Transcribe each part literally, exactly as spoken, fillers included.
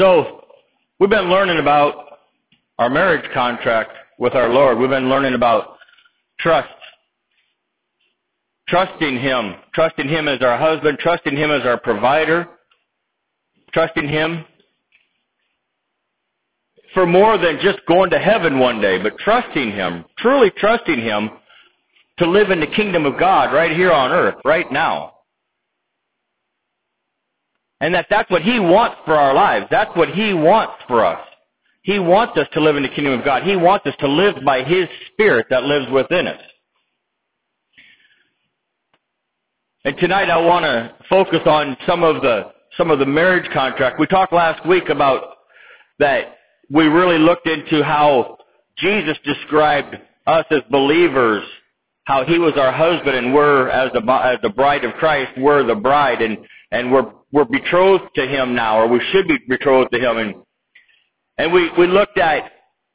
So we've been learning about our marriage contract with our Lord. We've been learning about trust. Trusting Him. Trusting Him as our husband. Trusting Him as our provider. Trusting Him for more than just going to heaven one day, but trusting Him, truly trusting Him to live in the kingdom of God right here on earth, right now. And that that's what He wants for our lives. That's what He wants for us. He wants us to live in the kingdom of God. He wants us to live by His Spirit that lives within us. And tonight I want to focus on some of the some of the marriage contract. We talked last week about that we really looked into how Jesus described us as believers, how He was our husband and we're, as the, as the bride of Christ, we're the bride, and, and we're, we're betrothed to Him now, or we should be betrothed to Him. And, and we, we looked at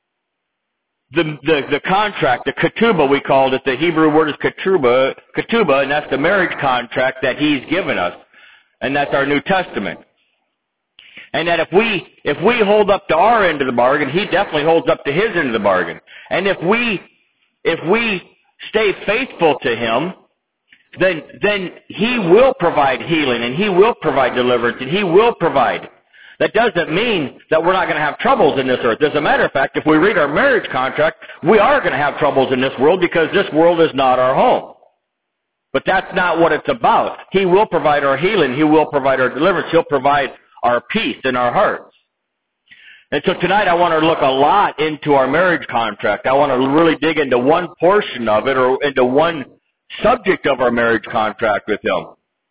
the, the, the contract, the ketubah we called it. The Hebrew word is ketubah, ketubah, and that's the marriage contract that He's given us. And that's our New Testament. And that if we if we hold up to our end of the bargain, He definitely holds up to His end of the bargain. And if we if we stay faithful to Him, then then He will provide healing and He will provide deliverance and He will provide. That doesn't mean that we're not going to have troubles in this earth. As a matter of fact, if we read our marriage contract, we are going to have troubles in this world because this world is not our home. But that's not what it's about. He will provide our healing. He will provide our deliverance. He'll provide our peace in our hearts. And so tonight I want to look a lot into our marriage contract. I want to really dig into one portion of it, or into one subject of our marriage contract with Him.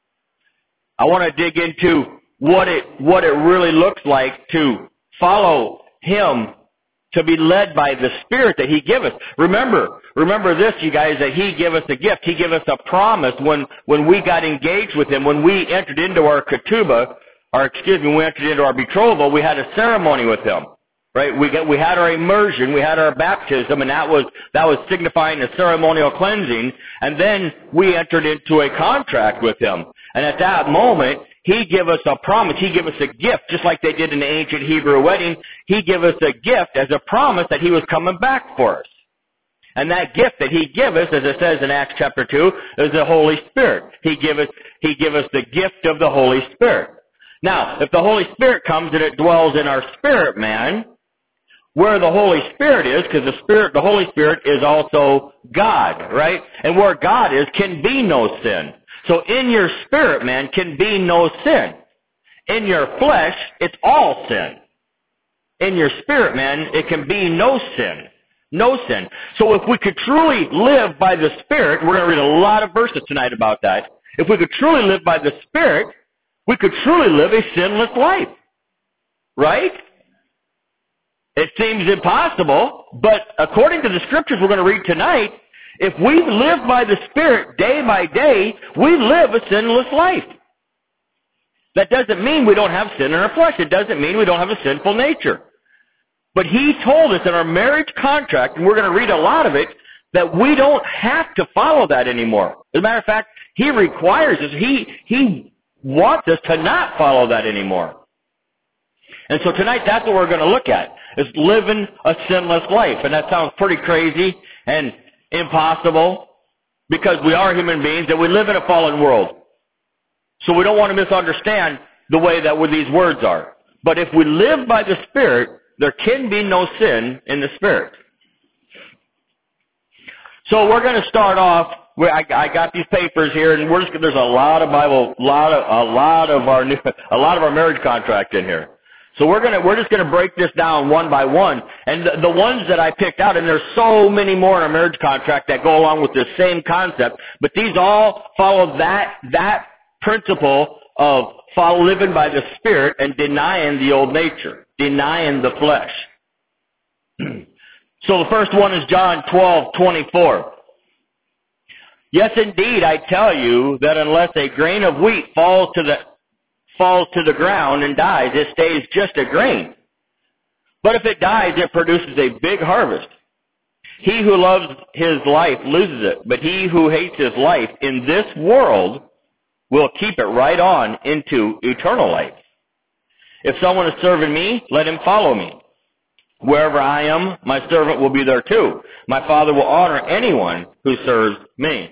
I want to dig into what it what it really looks like to follow Him, to be led by the Spirit that He gives us. Remember, remember this, you guys, that He gave us a gift. He gave us a promise when, when we got engaged with Him, when we entered into our ketubah, or excuse me, when we entered into our betrothal, we had a ceremony with Him. Right? We get, we had our immersion, we had our baptism, and that was, that was signifying a ceremonial cleansing. And then we entered into a contract with Him. And at that moment, He gave us a promise. He gave us a gift, just like they did in the ancient Hebrew wedding. He gave us a gift as a promise that He was coming back for us. And that gift that He gave us, as it says in Acts chapter two, is the Holy Spirit. He gave us, He gave us the gift of the Holy Spirit. Now, if the Holy Spirit comes and it dwells in our spirit man, where the Holy Spirit is, because the Spirit, the Holy Spirit is also God, right? And where God is can be no sin. So in your spirit man can be no sin. In your flesh, it's all sin. In your spirit man, it can be no sin. No sin. So if we could truly live by the Spirit, we're going to read a lot of verses tonight about that. If we could truly live by the Spirit, we could truly live a sinless life. Right? It seems impossible, but according to the Scriptures we're going to read tonight, if we live by the Spirit day by day, we live a sinless life. That doesn't mean we don't have sin in our flesh. It doesn't mean we don't have a sinful nature. But He told us in our marriage contract, and we're going to read a lot of it, that we don't have to follow that anymore. As a matter of fact, He requires us, He, He wants us to not follow that anymore. And so tonight that's what we're going to look at, is living a sinless life. And that sounds pretty crazy and impossible, because we are human beings and we live in a fallen world. So we don't want to misunderstand the way that these words are. But if we live by the Spirit, there can be no sin in the Spirit. So we're going to start off. I, I got these papers here, and we're just, there's a lot of Bible, lot of a lot of our new, a lot of our marriage contract in here. So we're gonna we're just gonna break this down one by one, and the, the ones that I picked out, and there's so many more in our marriage contract that go along with this same concept, but these all follow that that principle of follow living by the Spirit and denying the old nature, denying the flesh. So the first one is John twelve twenty-four. Yes, indeed, I tell you that unless a grain of wheat falls to the falls to the ground and dies, it stays just a grain. But if it dies, it produces a big harvest. He who loves his life loses it, but he who hates his life in this world will keep it right on into eternal life. If someone is serving me, let him follow me. Wherever I am, my servant will be there too. My Father will honor anyone who serves me.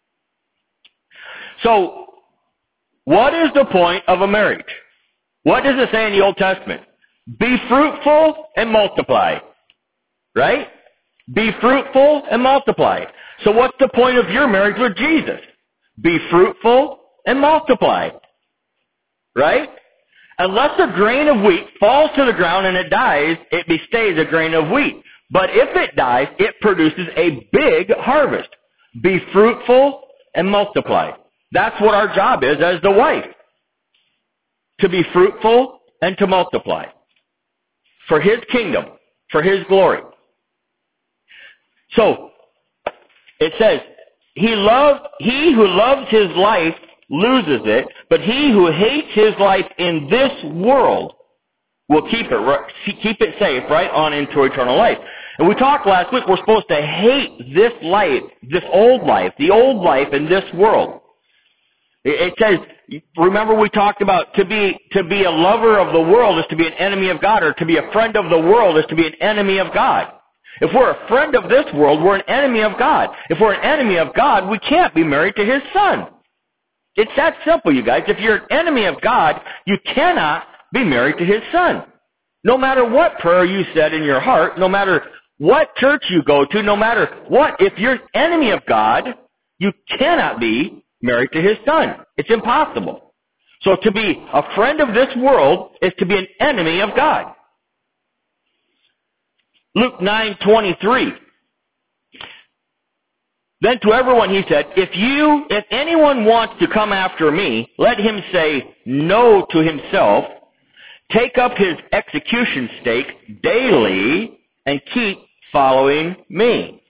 So, what is the point of a marriage? What does it say in the Old Testament? Be fruitful and multiply. Right? Be fruitful and multiply. So what's the point of your marriage with Jesus? Be fruitful and multiply. Right? Unless a grain of wheat falls to the ground and it dies, it stays a grain of wheat. But if it dies, it produces a big harvest. Be fruitful and multiply. That's what our job is as the wife. To be fruitful and to multiply. For His kingdom. For His glory. So, it says, he love, he who loves his life loses it, but he who hates his life in this world will keep it, keep it safe, right, on into eternal life. And we talked last week, we're supposed to hate this life, this old life, the old life in this world. It says, remember we talked about to be, to be a lover of the world is to be an enemy of God, or to be a friend of the world is to be an enemy of God. If we're a friend of this world, we're an enemy of God. If we're an enemy of God, we can't be married to His Son. It's that simple, you guys. If you're an enemy of God, you cannot be married to His Son. No matter what prayer you said in your heart, no matter what church you go to, no matter what, if you're an enemy of God, you cannot be married to His Son. It's impossible. So to be a friend of this world is to be an enemy of God. Luke nine twenty-three. Then to everyone he said, if you, if anyone wants to come after me, let him say no to himself, take up his execution stake daily, and keep following me.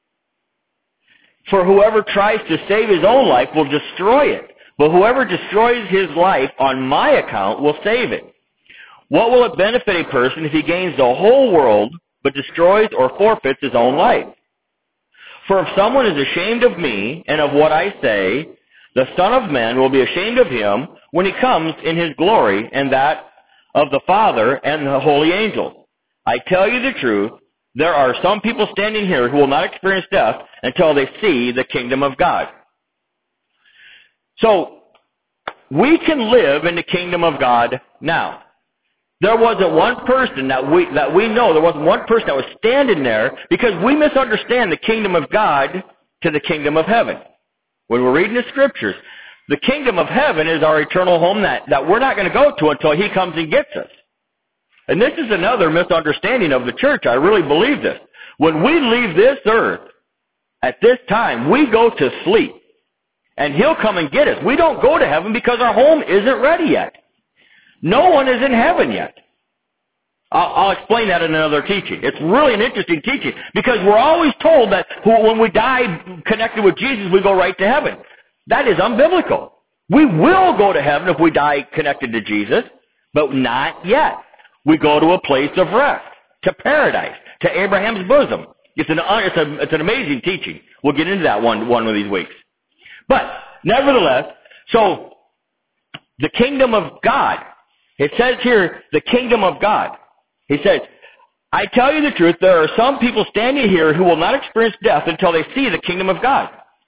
For whoever tries to save his own life will destroy it, but whoever destroys his life on my account will save it. What will it benefit a person if he gains the whole world, but destroys or forfeits his own life? For if someone is ashamed of me and of what I say, the Son of Man will be ashamed of him when he comes in his glory and that of the Father and the holy angels. I tell you the truth, there are some people standing here who will not experience death until they see the kingdom of God. So, we can live in the kingdom of God now. There wasn't one person that we, that we know, there wasn't one person that was standing there because we misunderstand the kingdom of God to the kingdom of heaven. When we're reading the scriptures, the kingdom of heaven is our eternal home that, that we're not going to go to until He comes and gets us. And this is another misunderstanding of the church. I really believe this. When we leave this earth, at this time, we go to sleep. And He'll come and get us. We don't go to heaven because our home isn't ready yet. No one is in heaven yet. I'll, I'll explain that in another teaching. It's really an interesting teaching because we're always told that when we die connected with Jesus, we go right to heaven. That is unbiblical. We will go to heaven if we die connected to Jesus, but not yet. We go to a place of rest, to paradise, to Abraham's bosom. It's an, it's a, it's an amazing teaching. We'll get into that one, one of these weeks. But, nevertheless, so, the kingdom of God, it says here, the kingdom of God. He says, I tell you the truth, there are some people standing here who will not experience death until they see the kingdom of God.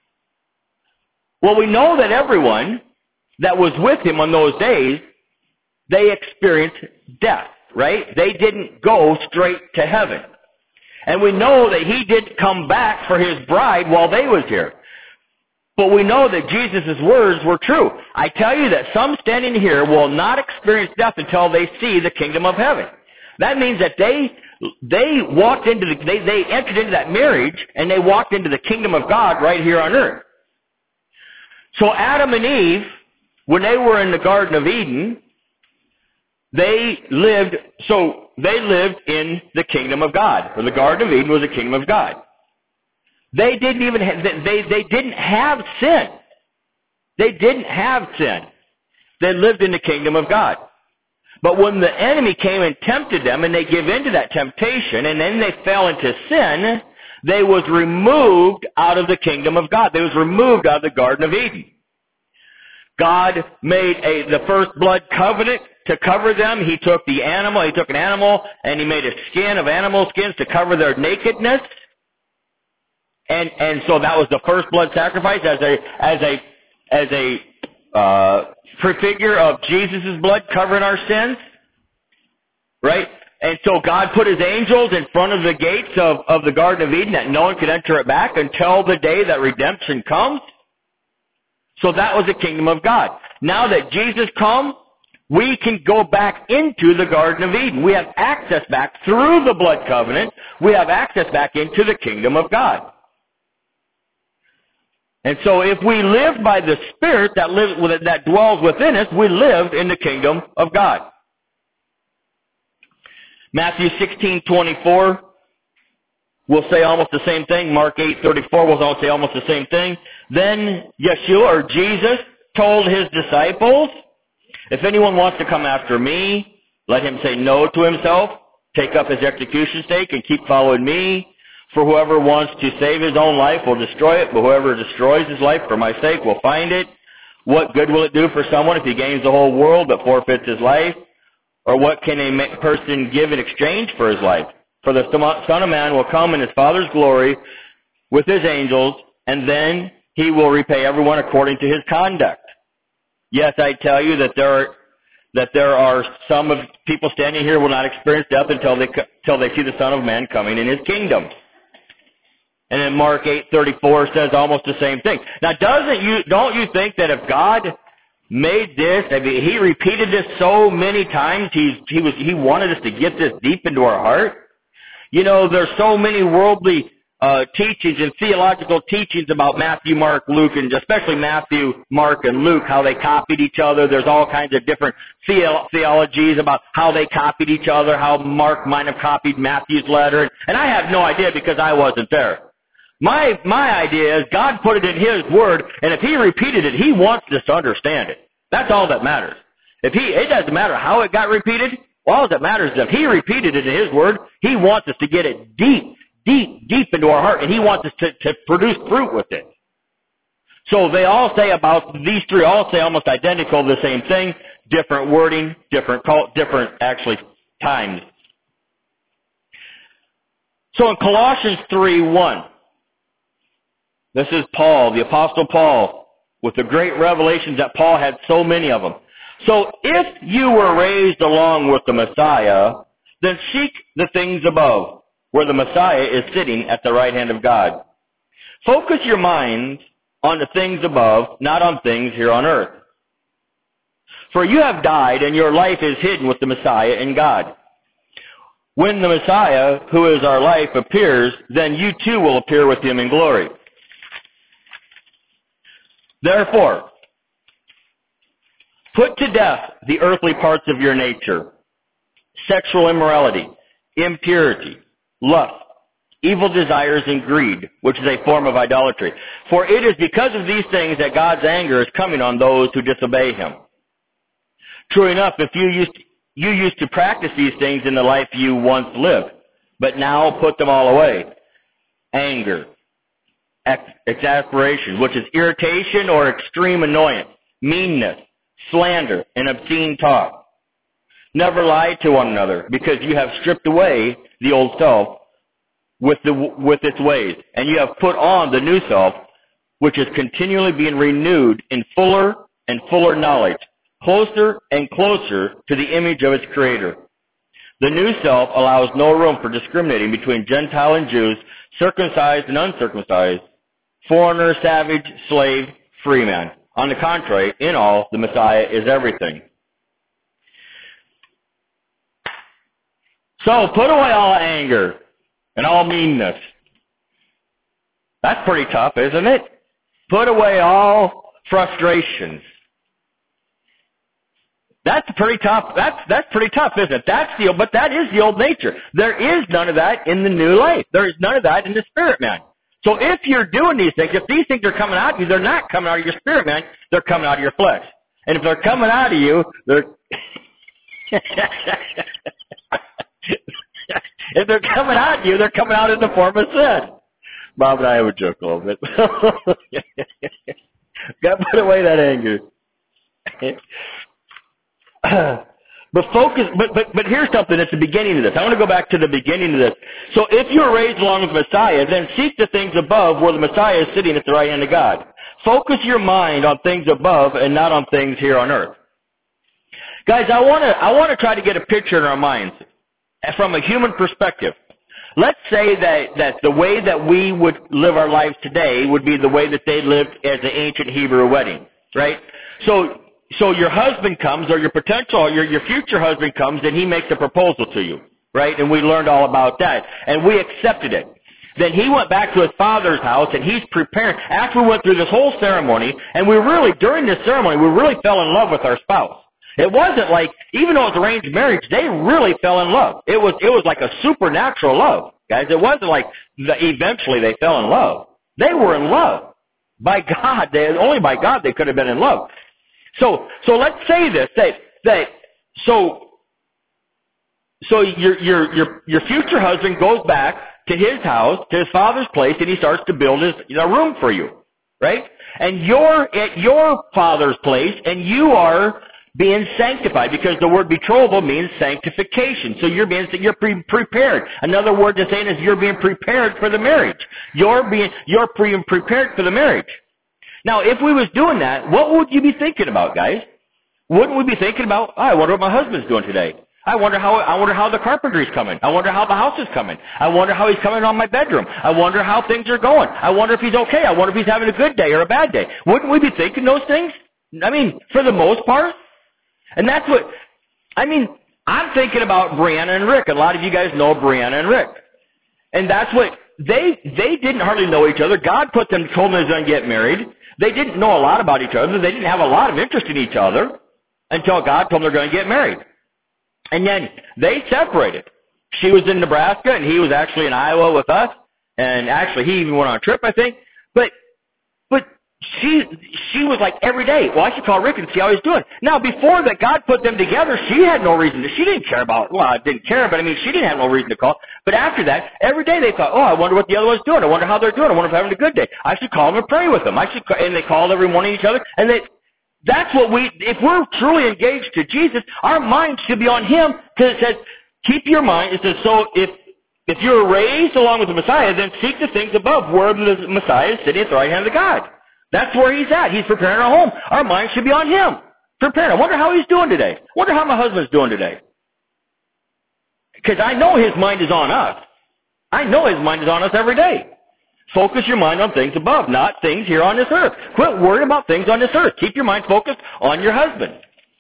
Well, we know that everyone that was with Him on those days, they experienced death, right? They didn't go straight to heaven. And we know that He didn't come back for His bride while they was here. But we know that Jesus' words were true. I tell you that some standing here will not experience death until they see the kingdom of heaven. That means that they they walked into the they, they entered into that marriage and they walked into the kingdom of God right here on earth. So Adam and Eve, when they were in the Garden of Eden, they lived so they lived in the kingdom of God. For the Garden of Eden was the kingdom of God. They didn't even have, they, they didn't have sin. They didn't have sin. They lived in the kingdom of God. But when the enemy came and tempted them and they gave in to that temptation and then they fell into sin, they was removed out of the kingdom of God. They was removed out of the Garden of Eden. God made a, the first blood covenant to cover them, he took the animal, he took an animal, and he made a skin of animal skins to cover their nakedness. And, and so that was the first blood sacrifice as a, as a, as a, uh, prefigure of Jesus' blood covering our sins. Right? And so God put his angels in front of the gates of, of the Garden of Eden that no one could enter it back until the day that redemption comes. So that was the kingdom of God. Now that Jesus comes, we can go back into the Garden of Eden. We have access back through the blood covenant. We have access back into the kingdom of God. And so if we live by the Spirit that lives, that dwells within us, we live in the kingdom of God. Matthew sixteen twenty-four will say almost the same thing. Mark eight thirty-four will say almost the same thing. Then Yeshua, or Jesus, told his disciples, if anyone wants to come after me, let him say no to himself, take up his execution stake, and keep following me. For whoever wants to save his own life will destroy it, but whoever destroys his life for my sake will find it. What good will it do for someone if he gains the whole world but forfeits his life? Or what can a person give in exchange for his life? For the Son of Man will come in his Father's glory with his angels, and then he will repay everyone according to his conduct. Yes, I tell you that there are, that there are some of people standing here will not experience death until they, until they see the Son of Man coming in his kingdom. And then Mark eight thirty-four says almost the same thing. Now, doesn't you, don't you think that if God made this, I mean, he repeated this so many times, he's, he was, he wanted us to get this deep into our heart? You know, there's so many worldly uh, teachings and theological teachings about Matthew, Mark, Luke, and especially Matthew, Mark, and Luke, how they copied each other. There's all kinds of different the- theologies about how they copied each other, how Mark might have copied Matthew's letter. And I have no idea because I wasn't there. My, my idea is God put it in his word, and if he repeated it, he wants us to understand it. That's all that matters. If he, it doesn't matter how it got repeated. All that matters is if he repeated it in his word, he wants us to get it deep, deep, deep into our heart, and he wants us to, to produce fruit with it. So they all say about, these three all say almost identical the same thing, different wording, different cult, different actually times. So in Colossians three one, this is Paul, the Apostle Paul, with the great revelations that Paul had so many of them. So if you were raised along with the Messiah, then seek the things above, where the Messiah is sitting at the right hand of God. Focus your mind on the things above, not on things here on earth. For you have died, and your life is hidden with the Messiah in God. When the Messiah, who is our life, appears, then you too will appear with him in glory. Therefore, put to death the earthly parts of your nature, sexual immorality, impurity, lust, evil desires, and greed, which is a form of idolatry. For it is because of these things that God's anger is coming on those who disobey him. True enough, if you used, you used to practice these things in the life you once lived, but now put them all away. Anger, exasperation, which is irritation or extreme annoyance, meanness, slander, and obscene talk. Never lie to one another, because you have stripped away the old self with the with its ways, and you have put on the new self, which is continually being renewed in fuller and fuller knowledge, closer and closer to the image of its Creator. The new self allows no room for discriminating between Gentile and Jews, circumcised and uncircumcised, foreigner, savage, slave, free man. On the contrary, in all, the Messiah is everything. So, put away all anger and all meanness. That's pretty tough, isn't it? Put away all frustrations. That's pretty tough. That's that's pretty tough, isn't it? That's the but that is the old nature. There is none of that in the new life. There is none of that in the spirit man. So if you're doing these things, if these things are coming out of you, they're not coming out of your spirit man. They're coming out of your flesh. And if they're coming out of you, they're if they're coming out of you, they're coming out in the form of sin. Bob and I have a joke a little bit. Got to put away that anger. But focus, but, but, but here's something at the beginning of this. I want to go back to the beginning of this. So if you were raised along with Messiah, then seek the things above where the Messiah is sitting at the right hand of God. Focus your mind on things above and not on things here on earth. Guys, I want to, I want to try to get a picture in our minds from a human perspective. Let's say that, that the way that we would live our lives today would be the way that they lived as an ancient Hebrew wedding, right? So, so your husband comes, or your potential, or your, your future husband comes, and he makes a proposal to you, right? And we learned all about that, and we accepted it. Then he went back to his father's house, and he's preparing. After we went through this whole ceremony, and we really, during this ceremony, we really fell in love with our spouse. It wasn't like, even though it was arranged marriage, they really fell in love. It was, it was like a supernatural love, guys. It wasn't like the, eventually they fell in love. They were in love. By God, they, only by God they could have been in love. So, so let's say this, that, that, so, so your, your, your, your future husband goes back to his house, to his father's place, and he starts to build his, you know, room for you, right? And you're at your father's place, and you are being sanctified, because the word betrothal means sanctification. So you're being, you're pre- prepared. Another word to say is you're being prepared for the marriage. You're being, you're pre- prepared for the marriage. Now, if we was doing that, what would you be thinking about, guys? Wouldn't we be thinking about, oh, I wonder what my husband's doing today. I wonder how, I wonder how the carpentry's coming. I wonder how the house is coming. I wonder how he's coming on my bedroom. I wonder how things are going. I wonder if he's okay. I wonder if he's having a good day or a bad day. Wouldn't we be thinking those things? I mean, for the most part. And that's what, I mean, I'm thinking about Brianna and Rick. A lot of you guys know Brianna and Rick. And that's what, they, they didn't hardly know each other. God put them, told them they were going to get married. They didn't know a lot about each other. They didn't have a lot of interest in each other until God told them they're going to get married. And then they separated. She was in Nebraska, and he was actually in Iowa with us. And actually, he even went on a trip, I think. But, but she, she was like every day, well, I should call Rick and see how he's doing. Now, before that, God put them together, she had no reason to, she didn't care about, well, I didn't care, but I mean, she didn't have no reason to call. But after that, every day they thought, oh, I wonder what the other one's doing. I wonder how they're doing. I wonder if they're having a good day. I should call them and pray with them. I should, and they called every one of each other, and they, that's what we, if we're truly engaged to Jesus, our mind should be on Him, because it says, keep your mind, it says, so if, if you're raised along with the Messiah, then seek the things above, where the Messiah is sitting at the right hand of God. That's where He's at. He's preparing our home. Our mind should be on Him. Preparing. I wonder how He's doing today. I wonder how my husband's doing today. Because I know His mind is on us. I know His mind is on us every day. Focus your mind on things above, not things here on this earth. Quit worrying about things on this earth. Keep your mind focused on your husband.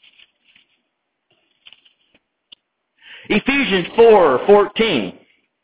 Ephesians four fourteen.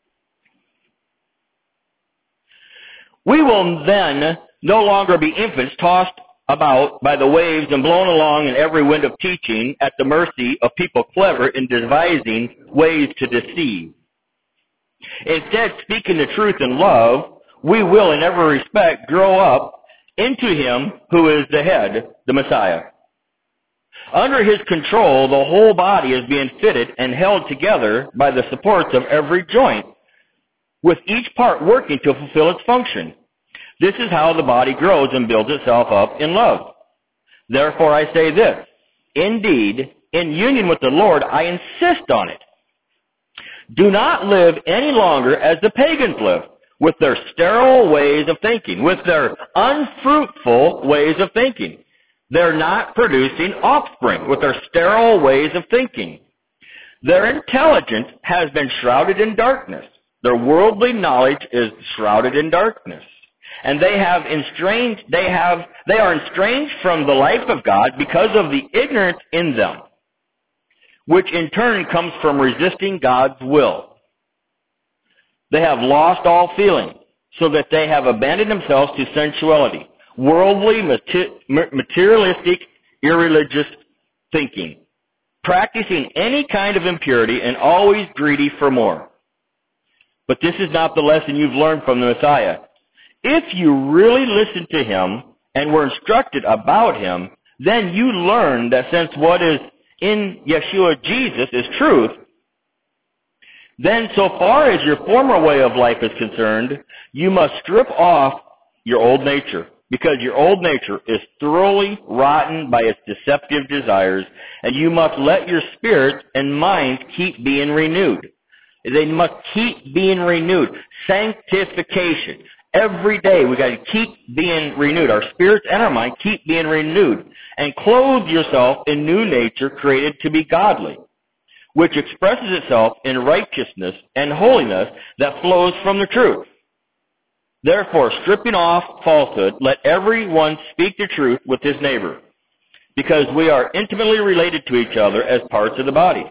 We will then no longer be infants tossed about by the waves and blown along in every wind of teaching at the mercy of people clever in devising ways to deceive. Instead, speaking the truth in love, we will in every respect grow up into Him who is the head, the Messiah. Under His control, the whole body is being fitted and held together by the supports of every joint, with each part working to fulfill its function. This is how the body grows and builds itself up in love. Therefore I say this, indeed, in union with the Lord, I insist on it. Do not live any longer as the pagans live, with their sterile ways of thinking, with their unfruitful ways of thinking. They're not producing offspring, with their sterile ways of thinking. Their intelligence has been shrouded in darkness. Their worldly knowledge is shrouded in darkness. And they have estranged, they have, they are estranged from the life of God because of the ignorance in them, which in turn comes from resisting God's will. They have lost all feeling, so that they have abandoned themselves to sensuality, worldly, materialistic, irreligious thinking, practicing any kind of impurity and always greedy for more. But this is not the lesson you've learned from the Messiah. If you really listen to Him and were instructed about Him, then you learn that since what is in Yeshua Jesus is truth, then so far as your former way of life is concerned, you must strip off your old nature, because your old nature is thoroughly rotten by its deceptive desires, and you must let your spirit and mind keep being renewed. They must keep being renewed. Sanctification. Every day we got to keep being renewed. Our spirits and our mind keep being renewed. And clothe yourself in new nature created to be godly, which expresses itself in righteousness and holiness that flows from the truth. Therefore, stripping off falsehood, let everyone speak the truth with his neighbor, because we are intimately related to each other as parts of the body.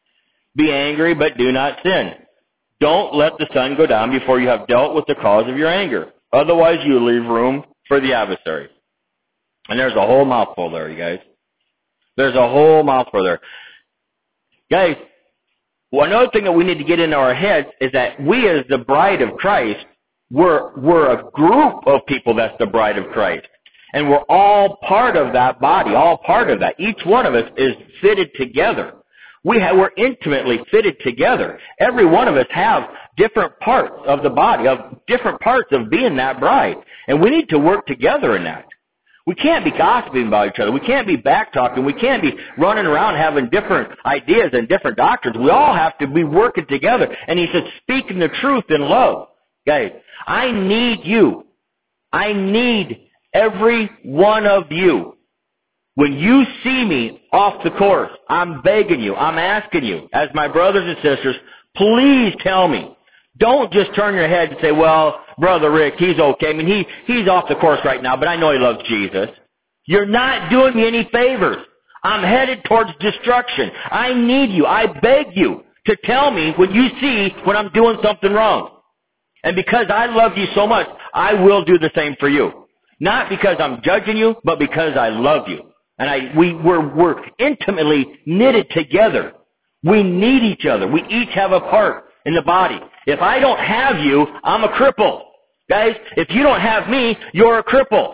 Be angry, but do not sin. Don't let the sun go down before you have dealt with the cause of your anger. Otherwise, you leave room for the adversary. And there's a whole mouthful there, you guys. There's a whole mouthful there. Guys, well, another thing that we need to get into our heads is that we as the bride of Christ, we're, we're a group of people that's the bride of Christ. And we're all part of that body, all part of that. Each one of us is fitted together. We have, we're intimately fitted together. Every one of us have different parts of the body, of different parts of being that bride. And we need to work together in that. We can't be gossiping about each other. We can't be back-talking. We can't be running around having different ideas and different doctrines. We all have to be working together. And he says, speaking the truth in love. Guys, I need you. I need every one of you. When you see me off the course, I'm begging you, I'm asking you, as my brothers and sisters, please tell me. Don't just turn your head and say, well, Brother Rick, he's okay. I mean, he, he's off the course right now, but I know he loves Jesus. You're not doing me any favors. I'm headed towards destruction. I need you. I beg you to tell me when you see when I'm doing something wrong. And because I love you so much, I will do the same for you. Not because I'm judging you, but because I love you. And I, we, we're, we're intimately knitted together. We need each other. We each have a part in the body. If I don't have you, I'm a cripple. Guys, if you don't have me, you're a cripple.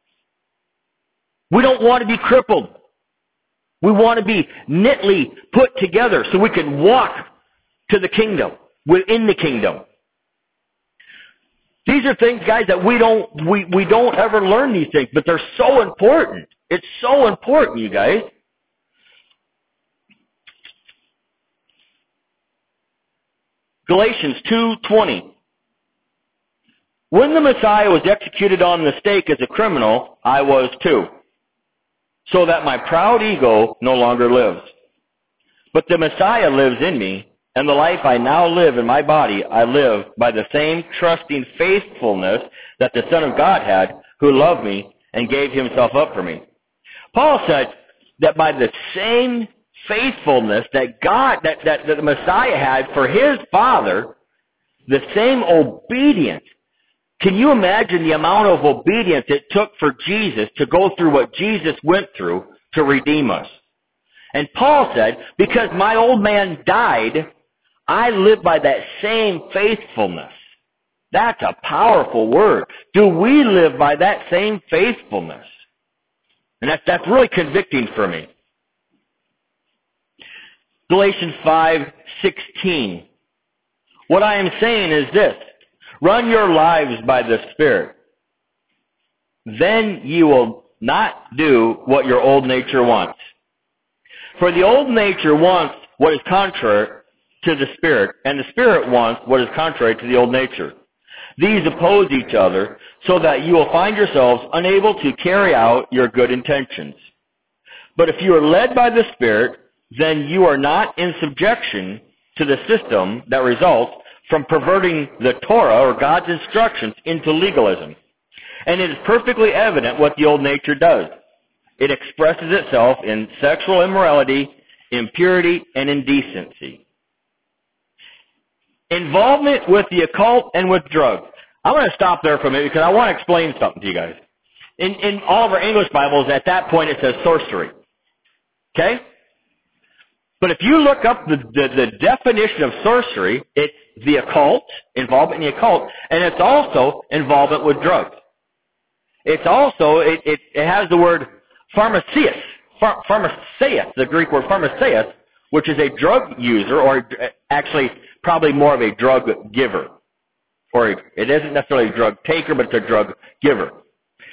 We don't want to be crippled. We want to be knitly put together so we can walk to the kingdom, within the kingdom. These are things, guys, that we don't, we, we don't ever learn these things, but they're so important. It's so important, you guys. Galatians two twenty. When the Messiah was executed on the stake as a criminal, I was too, so that my proud ego no longer lives. But the Messiah lives in me, and the life I now live in my body, I live by the same trusting faithfulness that the Son of God had, who loved me and gave himself up for me. Paul said that by the same faithfulness that God, that, that, that the Messiah had for his Father, the same obedience. Can you imagine the amount of obedience it took for Jesus to go through what Jesus went through to redeem us? And Paul said, because my old man died, I live by that same faithfulness. That's a powerful word. Do we live by that same faithfulness? And that's, that's really convicting for me. Galatians five sixteen. What I am saying is this. Run your lives by the Spirit. Then you will not do what your old nature wants. For the old nature wants what is contrary to the Spirit, and the Spirit wants what is contrary to the old nature. These oppose each other, so that you will find yourselves unable to carry out your good intentions. But if you are led by the Spirit, then you are not in subjection to the system that results from perverting the Torah or God's instructions into legalism. And it is perfectly evident what the old nature does. It expresses itself in sexual immorality, impurity, and indecency. Involvement with the occult and with drugs. I'm going to stop there for a minute because I want to explain something to you guys. In, in all of our English Bibles, at that point it says sorcery. Okay? But if you look up the, the, the definition of sorcery, it's the occult, involvement in the occult, and it's also involvement with drugs. It's also, it, it, it has the word pharmaceus, phar, pharmaceus, the Greek word pharmaceus, which is a drug user, or actually probably more of a drug giver. Or it isn't necessarily a drug taker, but it's a drug giver.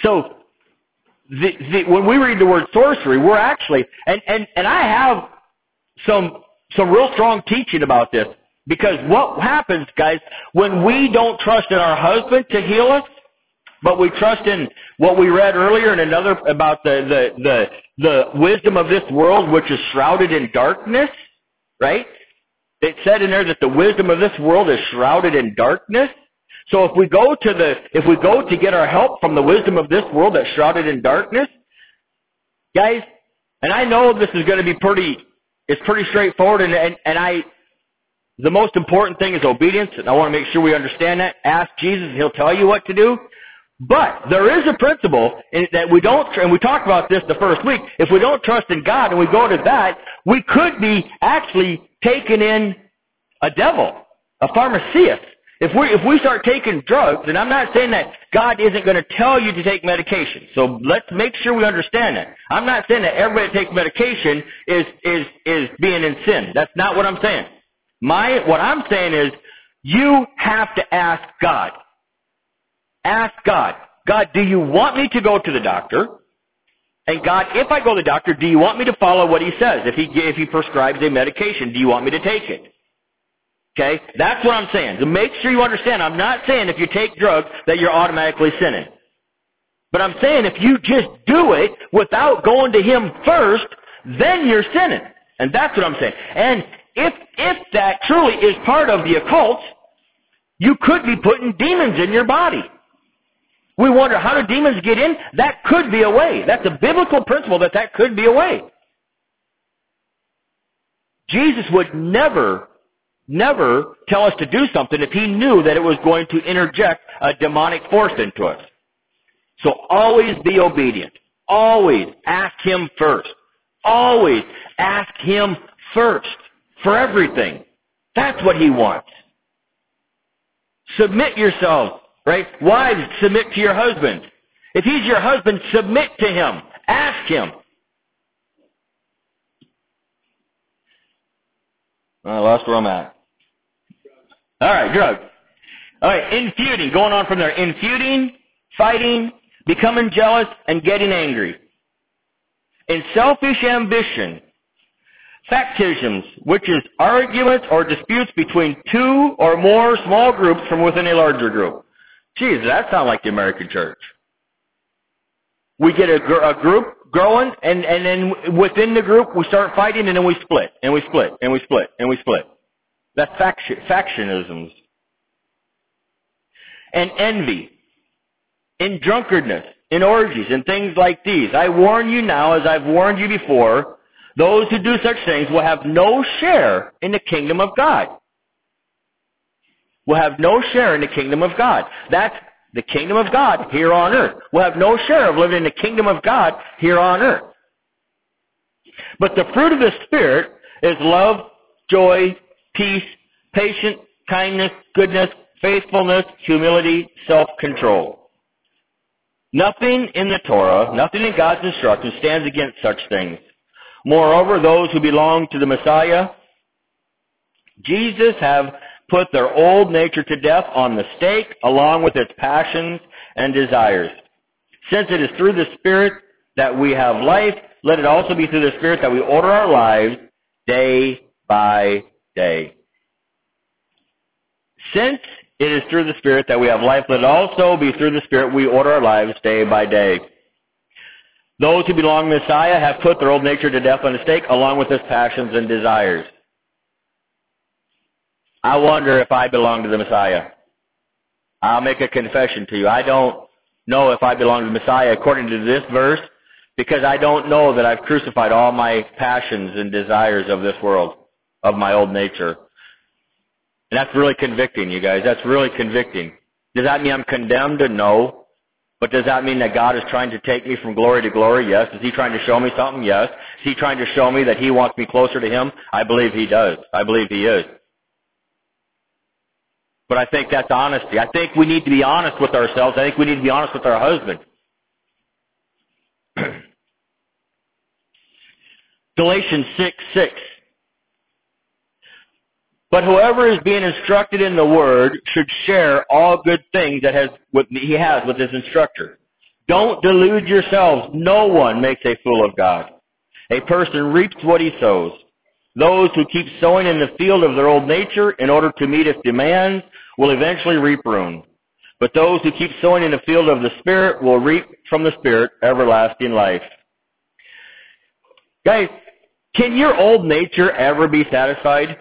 So the, the, when we read the word sorcery, we're actually, and, and, and I have some, some real strong teaching about this, because what happens, guys, when we don't trust in our husband to heal us, but we trust in what we read earlier in another about the, the, the, the wisdom of this world, which is shrouded in darkness, right? It said in there that the wisdom of this world is shrouded in darkness. So if we go to the, if we go to get our help from the wisdom of this world that's shrouded in darkness, guys, and I know this is going to be pretty, it's pretty straightforward, and, and, and I, the most important thing is obedience, and I want to make sure we understand that. Ask Jesus, and He'll tell you what to do. But there is a principle in that we don't, and we talked about this the first week, if we don't trust in God and we go to that, we could be actually taking in a devil, a pharmaceist. If we, if we start taking drugs, and I'm not saying that God isn't going to tell you to take medication, so let's make sure we understand that. I'm not saying that everybody that takes medication is, is, is being in sin. That's not what I'm saying. My, what I'm saying is, you have to ask God. Ask God, God, do you want me to go to the doctor? And God, if I go to the doctor, do you want me to follow what He says? If He, if He prescribes a medication, do you want me to take it? Okay? That's what I'm saying. So make sure you understand, I'm not saying if you take drugs that you're automatically sinning. But I'm saying if you just do it without going to Him first, then you're sinning. And that's what I'm saying. And if, if that truly is part of the occult, you could be putting demons in your body. We wonder, how do demons get in? That could be a way. That's a biblical principle that that could be a way. Jesus would never, never tell us to do something if He knew that it was going to interject a demonic force into us. So always be obedient. Always ask Him first. Always ask Him first for everything. That's what He wants. Submit yourselves. Right? Wives, submit to your husband. If he's your husband, submit to him. Ask him. I lost where I'm at. All right, drugs. All right, infeuding. Going on from there. Infeuding, fighting, becoming jealous, and getting angry. In selfish ambition, factisms, which is arguments or disputes between two or more small groups from within a larger group. Geez, that sounds like the American church. We get a, gr- a group growing, and, and then within the group, we start fighting, and then we split, and we split, and we split, and we split. That's faction, factionisms. And envy, in drunkardness, in orgies, and things like these. I warn you now, as I've warned you before, those who do such things will have no share in the kingdom of God. Will have no share in the kingdom of God. That's the kingdom of God here on earth. We'll have no share of living in the kingdom of God here on earth. But the fruit of the Spirit is love, joy, peace, patience, kindness, goodness, faithfulness, humility, self-control. Nothing in the Torah, nothing in God's instruction stands against such things. Moreover, those who belong to the Messiah, Jesus, have put their old nature to death on the stake, along with its passions and desires. Since it is through the Spirit that we have life, let it also be through the Spirit that we order our lives day by day. Since it is through the Spirit that we have life, let it also be through the Spirit we order our lives day by day. Those who belong to the Messiah have put their old nature to death on the stake, along with its passions and desires. I wonder if I belong to the Messiah. I'll make a confession to you. I don't know if I belong to the Messiah according to this verse, because I don't know that I've crucified all my passions and desires of this world, of my old nature. And that's really convicting, you guys. That's really convicting. Does that mean I'm condemned? No. But does that mean that God is trying to take me from glory to glory? Yes. Is He trying to show me something? Yes. Is He trying to show me that He wants me closer to Him? I believe He does. I believe He is. But I think that's honesty. I think we need to be honest with ourselves. I think we need to be honest with our husband. Galatians six six. But whoever is being instructed in the word should share all good things that has what he has with his instructor. Don't delude yourselves. No one makes a fool of God. A person reaps what he sows. Those who keep sowing in the field of their old nature in order to meet its demands will eventually reap ruin. But those who keep sowing in the field of the Spirit will reap from the Spirit everlasting life. Guys, can your old nature ever be satisfied?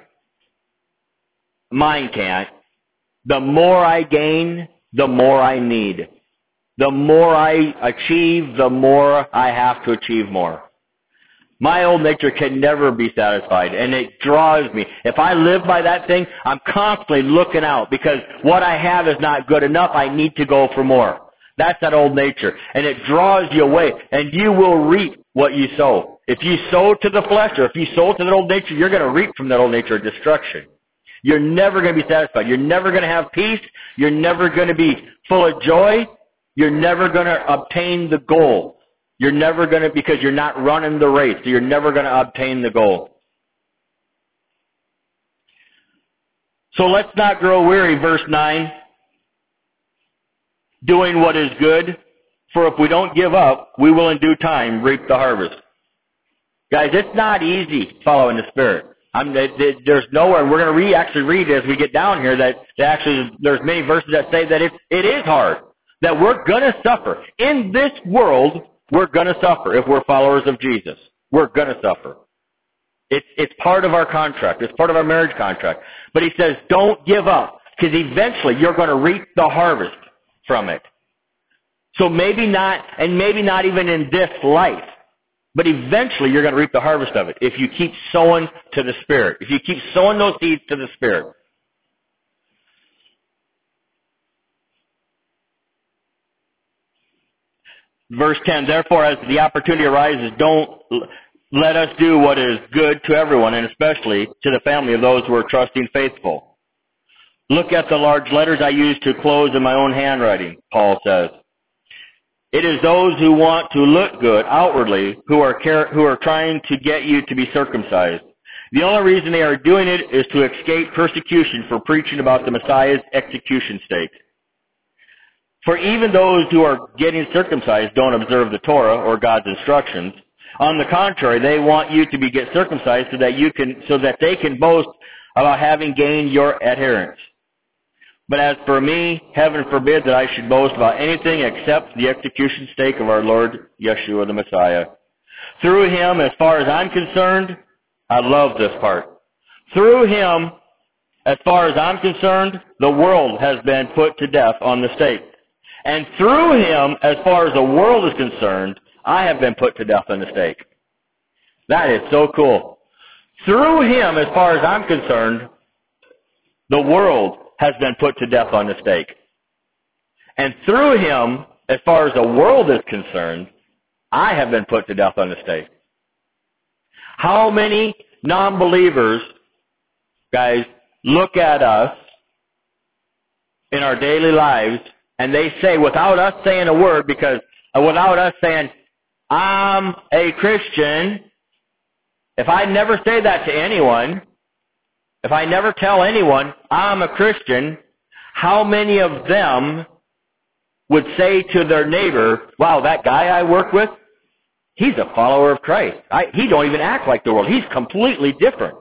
Mine can't. The more I gain, the more I need. The more I achieve, the more I have to achieve more. My old nature can never be satisfied, and it draws me. If I live by that thing, I'm constantly looking out because what I have is not good enough. I need to go for more. That's that old nature, and it draws you away, and you will reap what you sow. If you sow to the flesh, or if you sow to that old nature, you're going to reap from that old nature destruction. You're never going to be satisfied. You're never going to have peace. You're never going to be full of joy. You're never going to obtain the goal. You're never going to, because you're not running the race, so you're never going to obtain the goal. So let's not grow weary, verse nine, doing what is good, for if we don't give up, we will in due time reap the harvest. Guys, it's not easy following the Spirit. I'm, there's nowhere, we're going to re, actually read as we get down here that, that actually there's many verses that say that it, it is hard, that we're going to suffer. In this world, we're going to suffer if we're followers of Jesus. We're going to suffer. It's, it's part of our contract. It's part of our marriage contract. But he says, don't give up, because eventually you're going to reap the harvest from it. So maybe not, and maybe not even in this life, but eventually you're going to reap the harvest of it if you keep sowing to the Spirit, if you keep sowing those seeds to the Spirit. Verse ten, therefore, as the opportunity arises, don't let us do what is good to everyone, and especially to the family of those who are trusting faithful. Look at the large letters I use to close in my own handwriting, Paul says. It is those who want to look good outwardly who are care, who are trying to get you to be circumcised. The only reason they are doing it is to escape persecution for preaching about the Messiah's execution stake. For even those who are getting circumcised don't observe the Torah or God's instructions. On the contrary, they want you to be get circumcised so that you can, so that they can boast about having gained your adherence. But as for me, heaven forbid that I should boast about anything except the execution stake of our Lord Yeshua the Messiah. Through him, as far as I'm concerned, I love this part. Through him, as far as I'm concerned, the world has been put to death on the stake. And through him, as far as the world is concerned, I have been put to death on the stake. That is so cool. Through him, as far as I'm concerned, the world has been put to death on the stake. And through him, as far as the world is concerned, I have been put to death on the stake. How many non-believers, guys, look at us in our daily lives, and they say, without us saying a word, because uh, without us saying, I'm a Christian, if I never say that to anyone, if I never tell anyone I'm a Christian, how many of them would say to their neighbor, wow, that guy I work with, he's a follower of Christ. I, he don't even act like the world. He's completely different.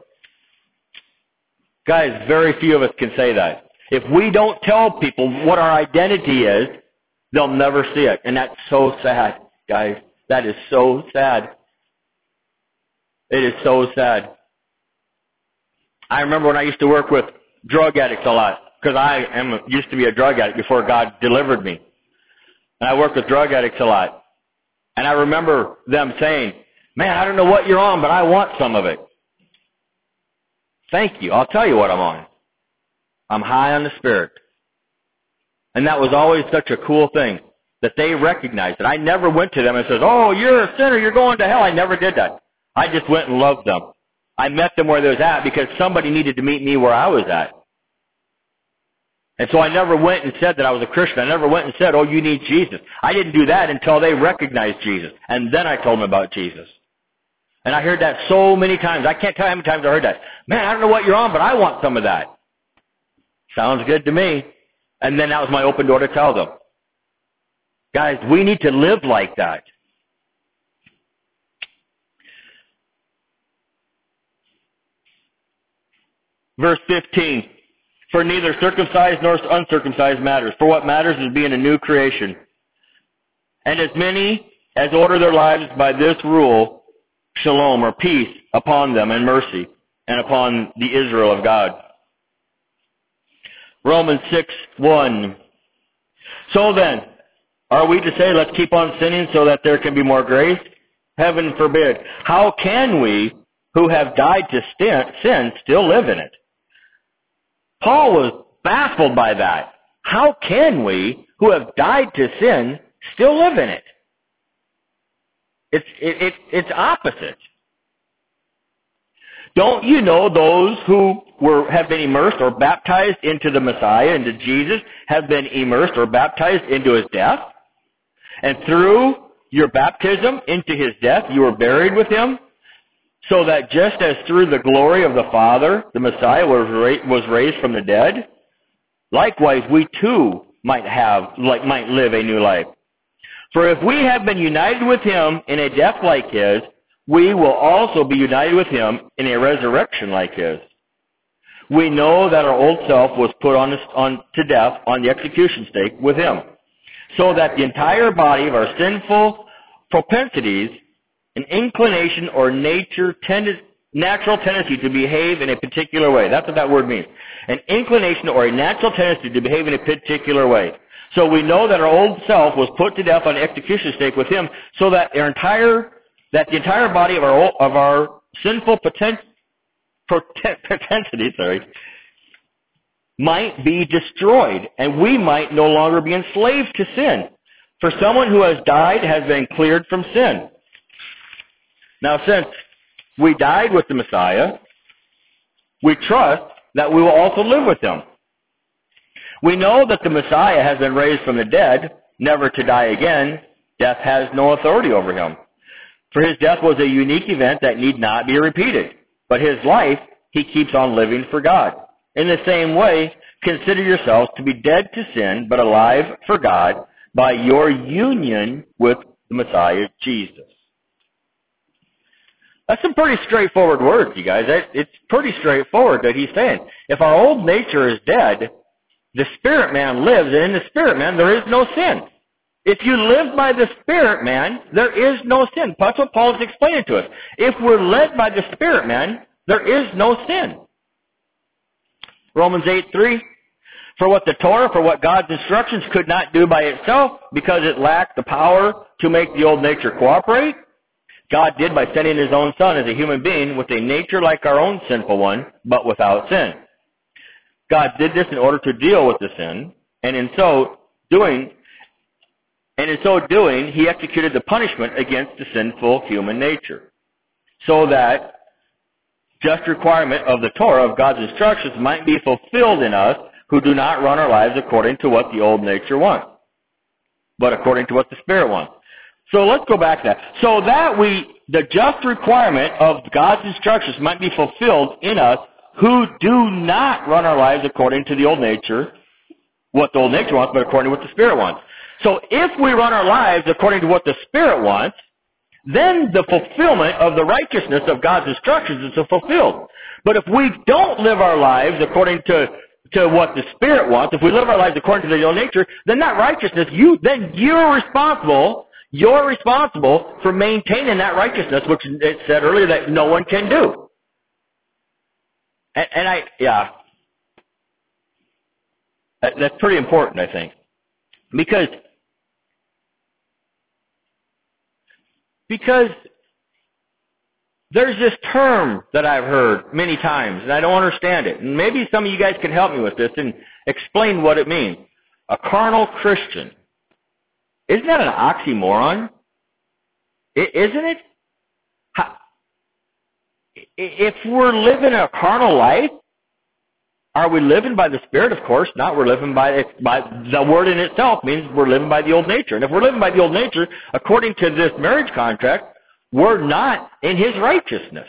Guys, very few of us can say that. If we don't tell people what our identity is, they'll never see it. And that's so sad, guys. That is so sad. It is so sad. I remember when I used to work with drug addicts a lot, because I am used to be a drug addict before God delivered me. And I worked with drug addicts a lot. And I remember them saying, man, I don't know what you're on, but I want some of it. Thank you. I'll tell you what I'm on. I'm high on the Spirit. And that was always such a cool thing, that they recognized it. I never went to them and said, oh, you're a sinner, you're going to hell. I never did that. I just went and loved them. I met them where they was at because somebody needed to meet me where I was at. And so I never went and said that I was a Christian. I never went and said, oh, you need Jesus. I didn't do that until they recognized Jesus. And then I told them about Jesus. And I heard that so many times. I can't tell you how many times I heard that. Man, I don't know what you're on, but I want some of that. Sounds good to me. And then that was my open door to tell them. Guys, we need to live like that. Verse fifteen, for neither circumcised nor uncircumcised matters, for what matters is being a new creation. And as many as order their lives by this rule, shalom, or peace, upon them, and mercy, and upon the Israel of God. Romans six one. So then, are we to say, let's keep on sinning so that there can be more grace? Heaven forbid. How can we, who have died to sin, still live in it? Paul was baffled by that. How can we, who have died to sin, still live in it? It's, it, it, it's opposite. Don't you know those who were have been immersed or baptized into the Messiah, into Jesus, have been immersed or baptized into his death? And through your baptism into his death, you were buried with him, so that just as through the glory of the Father, the Messiah was, ra- was raised from the dead, likewise we too might have, like, might live a new life. For if we have been united with him in a death like his, we will also be united with him in a resurrection like his. We know that our old self was put on, on to death on the execution stake with him, so that the entire body of our sinful propensities, an inclination or nature, tend- natural tendency to behave in a particular way. That's what that word means. An inclination or a natural tendency to behave in a particular way. So we know that our old self was put to death on the execution stake with him, so that our entire, that the entire body of our old, of our sinful poten- poten- propensity, sorry, might be destroyed, and we might no longer be enslaved to sin. For someone who has died has been cleared from sin. Now, since we died with the Messiah, we trust that we will also live with him. We know that the Messiah has been raised from the dead, never to die again. Death has no authority over him. For his death was a unique event that need not be repeated. But his life, he keeps on living for God. In the same way, consider yourselves to be dead to sin, but alive for God by your union with the Messiah, Jesus. That's some pretty straightforward words, you guys. It's pretty straightforward that he's saying. If our old nature is dead, the spirit man lives, and in the spirit man there is no sin. If you live by the spirit man, there is no sin. That's what Paul is explaining to us. If we're led by the spirit man, there is no sin. Romans eight three. For what the Torah, for what God's instructions could not do by itself, because it lacked the power to make the old nature cooperate, God did by sending his own Son as a human being with a nature like our own sinful one, but without sin. God did this in order to deal with the sin, and in so doing, and in so doing, he executed the punishment against the sinful human nature, so that just requirement of the Torah, of God's instructions, might be fulfilled in us who do not run our lives according to what the old nature wants, but according to what the Spirit wants. So let's go back to that. So that we, the just requirement of God's instructions might be fulfilled in us who do not run our lives according to the old nature, what the old nature wants, but according to what the Spirit wants. So if we run our lives according to what the Spirit wants, then the fulfillment of the righteousness of God's instructions is fulfilled. But if we don't live our lives according to, to what the Spirit wants, if we live our lives according to the old nature, then that righteousness, you, then you're responsible, you're responsible for maintaining that righteousness, which it said earlier that no one can do. And, and I, yeah, that, that's pretty important, I think, because because there's this term that I've heard many times, and I don't understand it. And maybe some of you guys can help me with this and explain what it means. A carnal Christian. Isn't that an oxymoron? I, isn't it? How, if we're living a carnal life, are we living by the Spirit? Of course not. We're living by, by the word in itself means we're living by the old nature. And if we're living by the old nature, according to this marriage contract, we're not in his righteousness.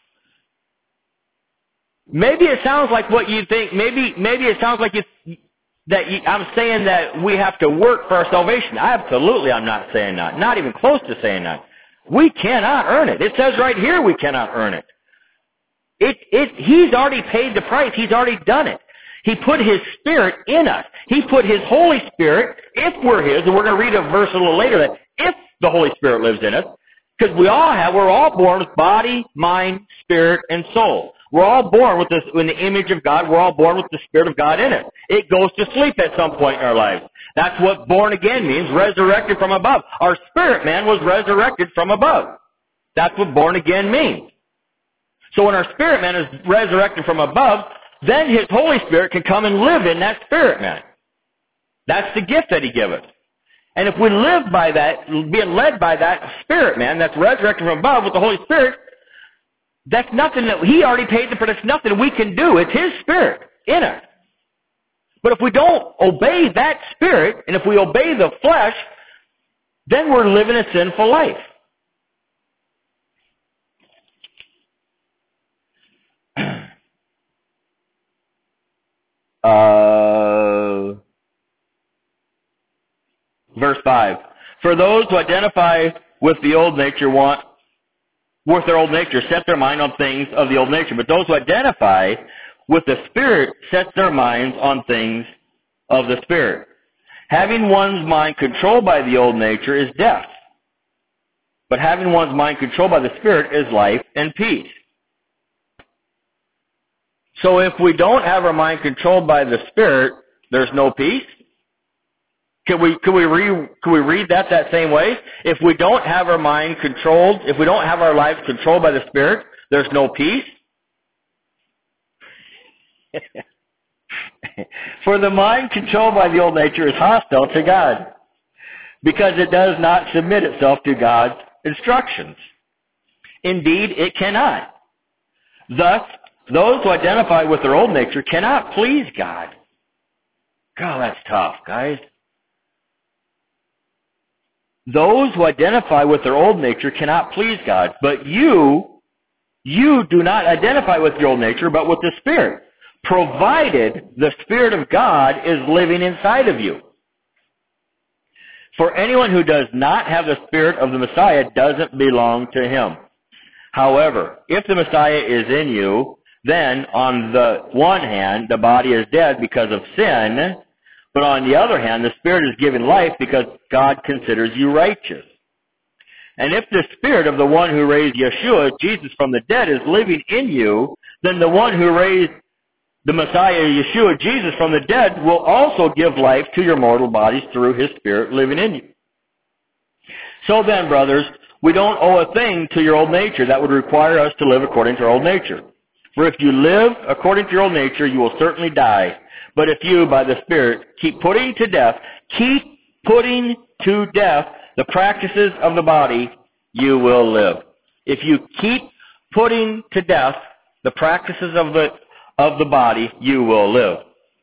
Maybe it sounds like what you think. Maybe maybe it sounds like you that you, I'm saying that we have to work for our salvation. Absolutely, I'm not saying that. Not even close to saying that. We cannot earn it. It says right here we cannot earn it. It, it, he's already paid the price. He's already done it. He put His Spirit in us. He put His Holy Spirit, if we're His, and we're going to read a verse a little later that if the Holy Spirit lives in us, because we all have, we're all born with body, mind, spirit, and soul. We're all born with this, in the image of God. We're all born with the Spirit of God in it. It goes to sleep at some point in our lives. That's what born again means, resurrected from above. Our spirit man was resurrected from above. That's what born again means. So when our spirit man is resurrected from above, then His Holy Spirit can come and live in that spirit man. That's the gift that He gives us. And if we live by that, being led by that spirit man that's resurrected from above with the Holy Spirit, that's nothing that He already paid the price. That's nothing we can do. It's His Spirit in us. But if we don't obey that Spirit, and if we obey the flesh, then we're living a sinful life. Uh, verse five. For those who identify with the old nature want, with their old nature, set their mind on things of the old nature. But those who identify with the Spirit set their minds on things of the Spirit. Having one's mind controlled by the old nature is death. But having one's mind controlled by the Spirit is life and peace. So if we don't have our mind controlled by the Spirit, there's no peace? Can we, can we, re, can we read that that same way? If we don't have our mind controlled, if we don't have our lives controlled by the Spirit, there's no peace? For the mind controlled by the old nature is hostile to God, because it does not submit itself to God's instructions. Indeed, it cannot. Thus, those who identify with their old nature cannot please God. God, that's tough, guys. Those who identify with their old nature cannot please God. But you, you do not identify with your old nature, but with the Spirit, provided the Spirit of God is living inside of you. For anyone who does not have the Spirit of the Messiah doesn't belong to Him. However, if the Messiah is in you, then on the one hand, the body is dead because of sin, but on the other hand, the Spirit is given life because God considers you righteous. And if the Spirit of the one who raised Yeshua, Jesus, from the dead is living in you, then the one who raised the Messiah, Yeshua, Jesus, from the dead will also give life to your mortal bodies through His Spirit living in you. So then, brothers, we don't owe a thing to your old nature that would require us to live according to our old nature. For if you live according to your old nature, you will certainly die. But if you, by the Spirit, keep putting to death, keep putting to death the practices of the body, you will live. If you keep putting to death the practices of the of the body, you will live.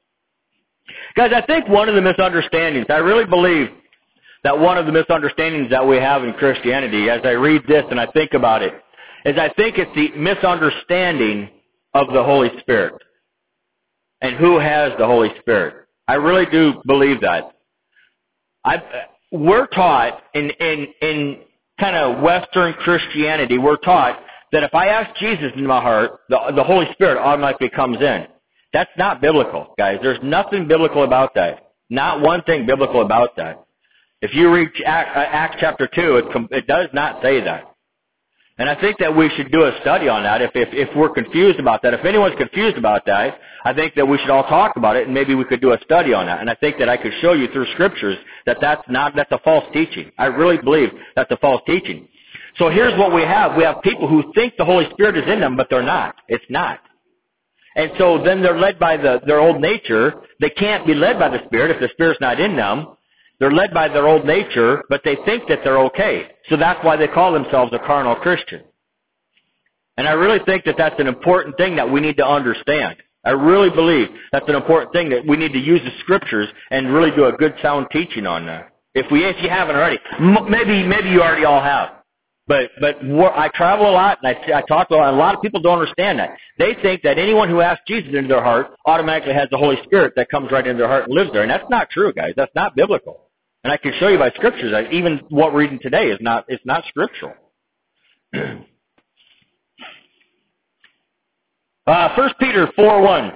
Guys, I think one of the misunderstandings, I really believe that one of the misunderstandings that we have in Christianity, as I read this and I think about it, is I think it's the misunderstanding of the Holy Spirit and who has the Holy Spirit. I really do believe that. I've, we're taught in, in, in kind of Western Christianity, we're taught that if I ask Jesus in my heart, the, the Holy Spirit automatically comes in. That's not biblical, guys. There's nothing biblical about that. Not one thing biblical about that. If you read Acts chapter two, it, it does not say that. And I think that we should do a study on that if, if, if we're confused about that. If anyone's confused about that, I think that we should all talk about it and maybe we could do a study on that. And I think that I could show you through scriptures that that's not, that's a false teaching. I really believe that's a false teaching. So here's what we have. We have people who think the Holy Spirit is in them, but they're not. It's not. And so then they're led by the, their old nature. They can't be led by the Spirit if the Spirit's not in them. They're led by their old nature, but they think that they're okay. So that's why they call themselves a carnal Christian. And I really think that that's an important thing that we need to understand. I really believe that's an important thing that we need to use the scriptures and really do a good sound teaching on that. If we, if you haven't already, maybe, maybe you already all have. But but wh- I travel a lot, and I, I talk to a lot, and a lot of people don't understand that. They think that anyone who asks Jesus into their heart automatically has the Holy Spirit that comes right into their heart and lives there, and that's not true, guys. That's not biblical. And I can show you by scriptures that even what we're reading today is not it's not scriptural. uh, First Peter four one.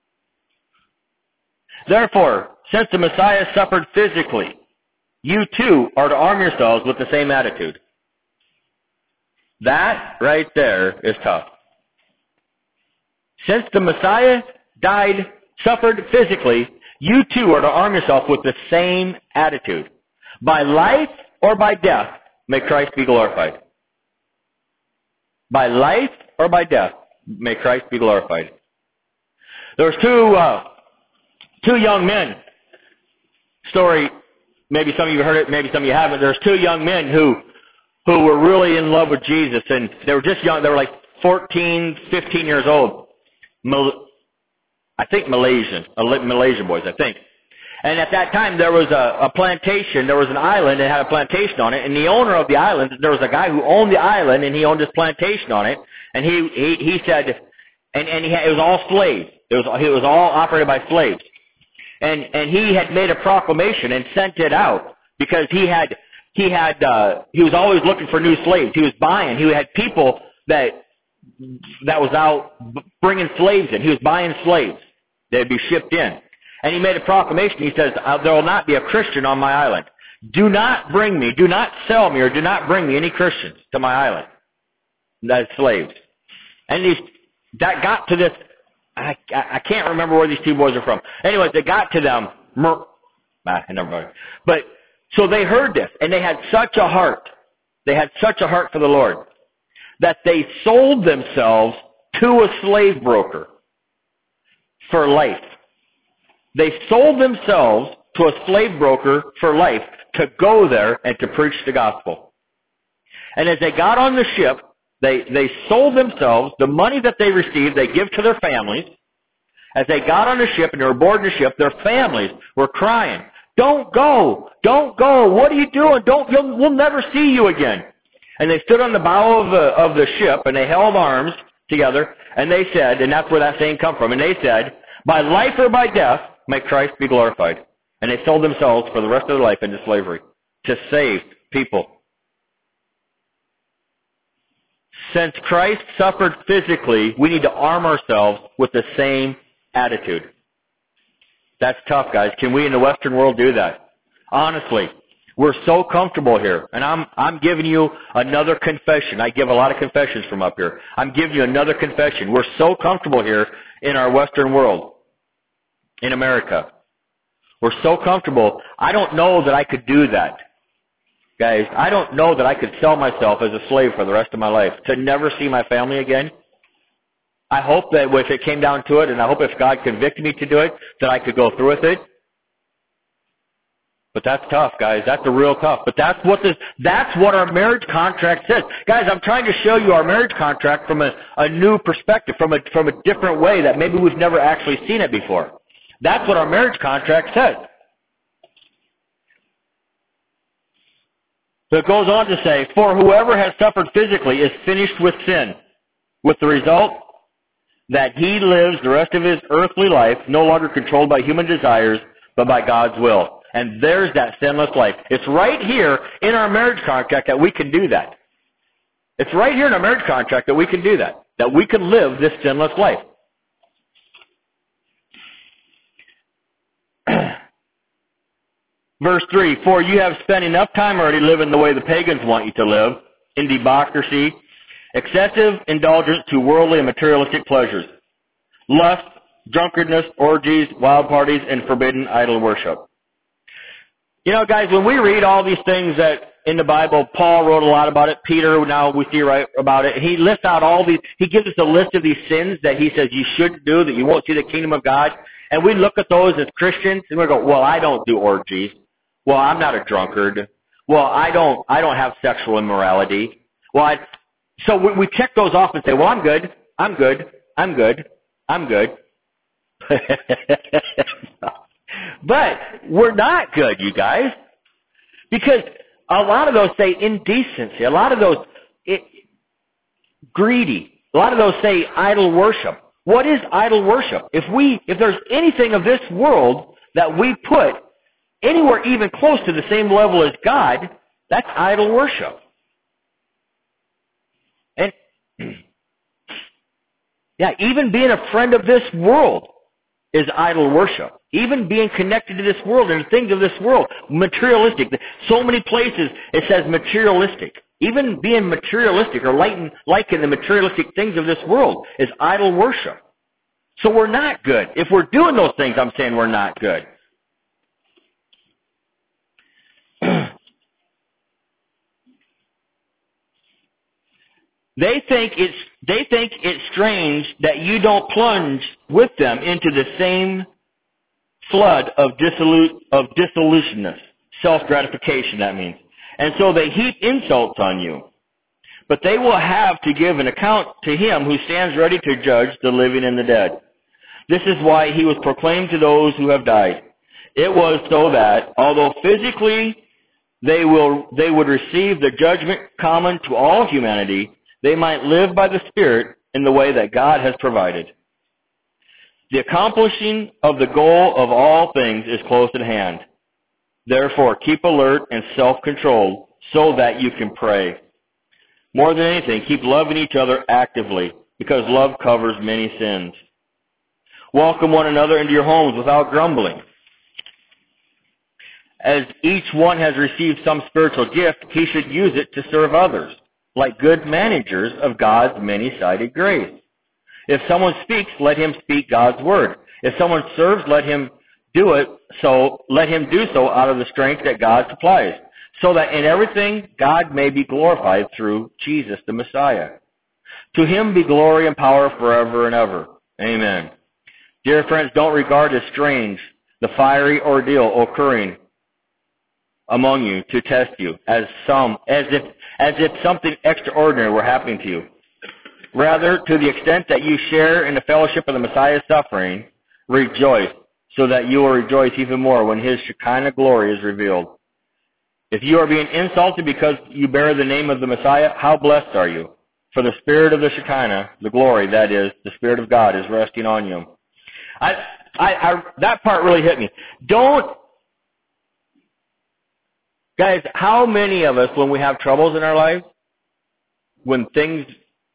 Therefore, since the Messiah suffered physically, you too are to arm yourselves with the same attitude. That right there is tough. Since the Messiah died, suffered physically, you too are to arm yourself with the same attitude. By life or by death, may Christ be glorified. By life or by death, may Christ be glorified. There was two, uh, two young men. Story, maybe some of you heard it, maybe some of you haven't. There's two young men who, who were really in love with Jesus, and they were just young. They were like fourteen, fifteen years old. Mal- I think Malaysian, Malaysian boys, I think. And at that time, there was a, a plantation. There was an island that had a plantation on it, and the owner of the island, there was a guy who owned the island, and he owned this plantation on it. And he he, he said, and and he had, it was all slaves. It was it was all operated by slaves. And and he had made a proclamation and sent it out because he had he had uh, he was always looking for new slaves. He was buying. He had people that that was out bringing slaves in. He was buying slaves. They'd be shipped in. And he made a proclamation. He says, there will not be a Christian on my island. Do not bring me, do not sell me, or do not bring me any Christians to my island. That's slaves. And these, that got to this, I, I can't remember where these two boys are from. Anyways, they got to them. Ah, never mind. But, so they heard this, and they had such a heart. They had such a heart for the Lord that they sold themselves to a slave broker for life. They sold themselves to a slave broker for life to go there and to preach the gospel. And as they got on the ship, they, they sold themselves. The money that they received, they give to their families. As they got on the ship and they were boarding the ship, their families were crying, "Don't go! Don't go! What are you doing? Don't, you'll, we'll never see you again." And they stood on the bow of the, of the ship and they held arms together and they said, and that's where that saying come from, and they said, "By life or by death, may Christ be glorified." And they sold themselves for the rest of their life into slavery to save people. Since Christ suffered physically, we need to arm ourselves with the same attitude. That's tough, guys. Can we in the Western world do that? Honestly, we're so comfortable here. And I'm, I'm giving you another confession. I give a lot of confessions from up here. I'm giving you another confession. We're so comfortable here in our Western world. In America. We're so comfortable. I don't know that I could do that. Guys, I don't know that I could sell myself as a slave for the rest of my life to never see my family again. I hope that if it came down to it, and I hope if God convicted me to do it, that I could go through with it. But that's tough, guys. That's a real tough. But that's what this, that's what our marriage contract says. Guys, I'm trying to show you our marriage contract from a, a new perspective, from a, from a different way that maybe we've never actually seen it before. That's what our marriage contract says. So it goes on to say, "For whoever has suffered physically is finished with sin, with the result that he lives the rest of his earthly life no longer controlled by human desires, but by God's will." And there's that sinless life. It's right here in our marriage contract that we can do that. It's right here in our marriage contract that we can do that. That we can live this sinless life. Verse three, "For you have spent enough time already living the way the pagans want you to live, in debauchery, excessive indulgence to worldly and materialistic pleasures, lust, drunkenness, orgies, wild parties, and forbidden idol worship." You know, guys, when we read all these things that in the Bible, Paul wrote a lot about it, Peter, now we see right about it, he lists out all these, he gives us a list of these sins that he says you shouldn't do, that you won't see the kingdom of God. And we look at those as Christians, and we go, "Well, I don't do orgies. Well, I'm not a drunkard. Well, I don't, I don't have sexual immorality." Well, I, so we, we check those off and say, "Well, I'm good. I'm good. I'm good. I'm good." But we're not good, you guys. Because a lot of those say indecency. A lot of those, greedy. A lot of those say idol worship. What is idol worship? If we, if there's anything of this world that we put anywhere even close to the same level as God, that's idol worship. And yeah, even being a friend of this world is idol worship. Even being connected to this world and the things of this world, materialistic. So many places it says materialistic. Even being materialistic or liking, liking the materialistic things of this world is idol worship. So we're not good. If we're doing those things, I'm saying we're not good. They think it's they think it's strange that you don't plunge with them into the same flood of dissolute of disillusionness, self-gratification, that means. And so they heap insults on you. But they will have to give an account to him who stands ready to judge the living and the dead. This is why he was proclaimed to those who have died. It was so that, although physically they will they would receive the judgment common to all humanity, they might live by the Spirit in the way that God has provided. The accomplishing of the goal of all things is close at hand. Therefore, keep alert and self-controlled so that you can pray. More than anything, keep loving each other actively, because love covers many sins. Welcome one another into your homes without grumbling. As each one has received some spiritual gift, he should use it to serve others, like good managers of God's many-sided grace. If someone speaks, let him speak God's word. If someone serves, let him do it so let him do so out of the strength that God supplies, so that in everything God may be glorified through Jesus the Messiah. To him be glory and power forever and ever. Amen. Dear friends, don't regard as strange the fiery ordeal occurring among you to test you, as some as if as if something extraordinary were happening to you. Rather, to the extent that you share in the fellowship of the Messiah's suffering, rejoice, so that you will rejoice even more when his Shekinah glory is revealed. If you are being insulted because you bear the name of the Messiah, how blessed are you? For the Spirit of the Shekinah, the glory, that is, the Spirit of God, is resting on you. I, I, I, that part really hit me. Don't, guys, how many of us, when we have troubles in our lives, when things,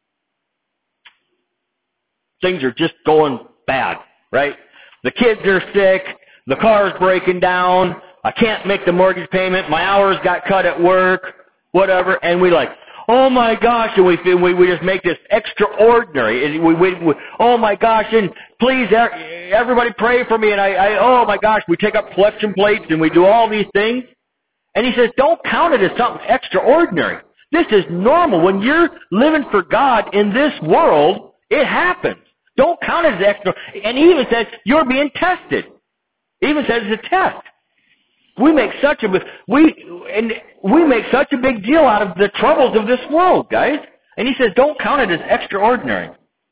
things are just going bad, right? The kids are sick, the car's breaking down, I can't make the mortgage payment, my hours got cut at work, whatever, and we like, oh my gosh, and we we, we just make this extraordinary, and we, we, we oh my gosh, and please everybody pray for me, and I, I, oh my gosh, we take up collection plates and we do all these things, and he says, don't count it as something extraordinary. This is normal. When you're living for God in this world, it happens. Don't count it as extra. And he even says, you're being tested. He even says it's a test. We make such a we and we make such a big deal out of the troubles of this world, guys. And he says, don't count it as extraordinary.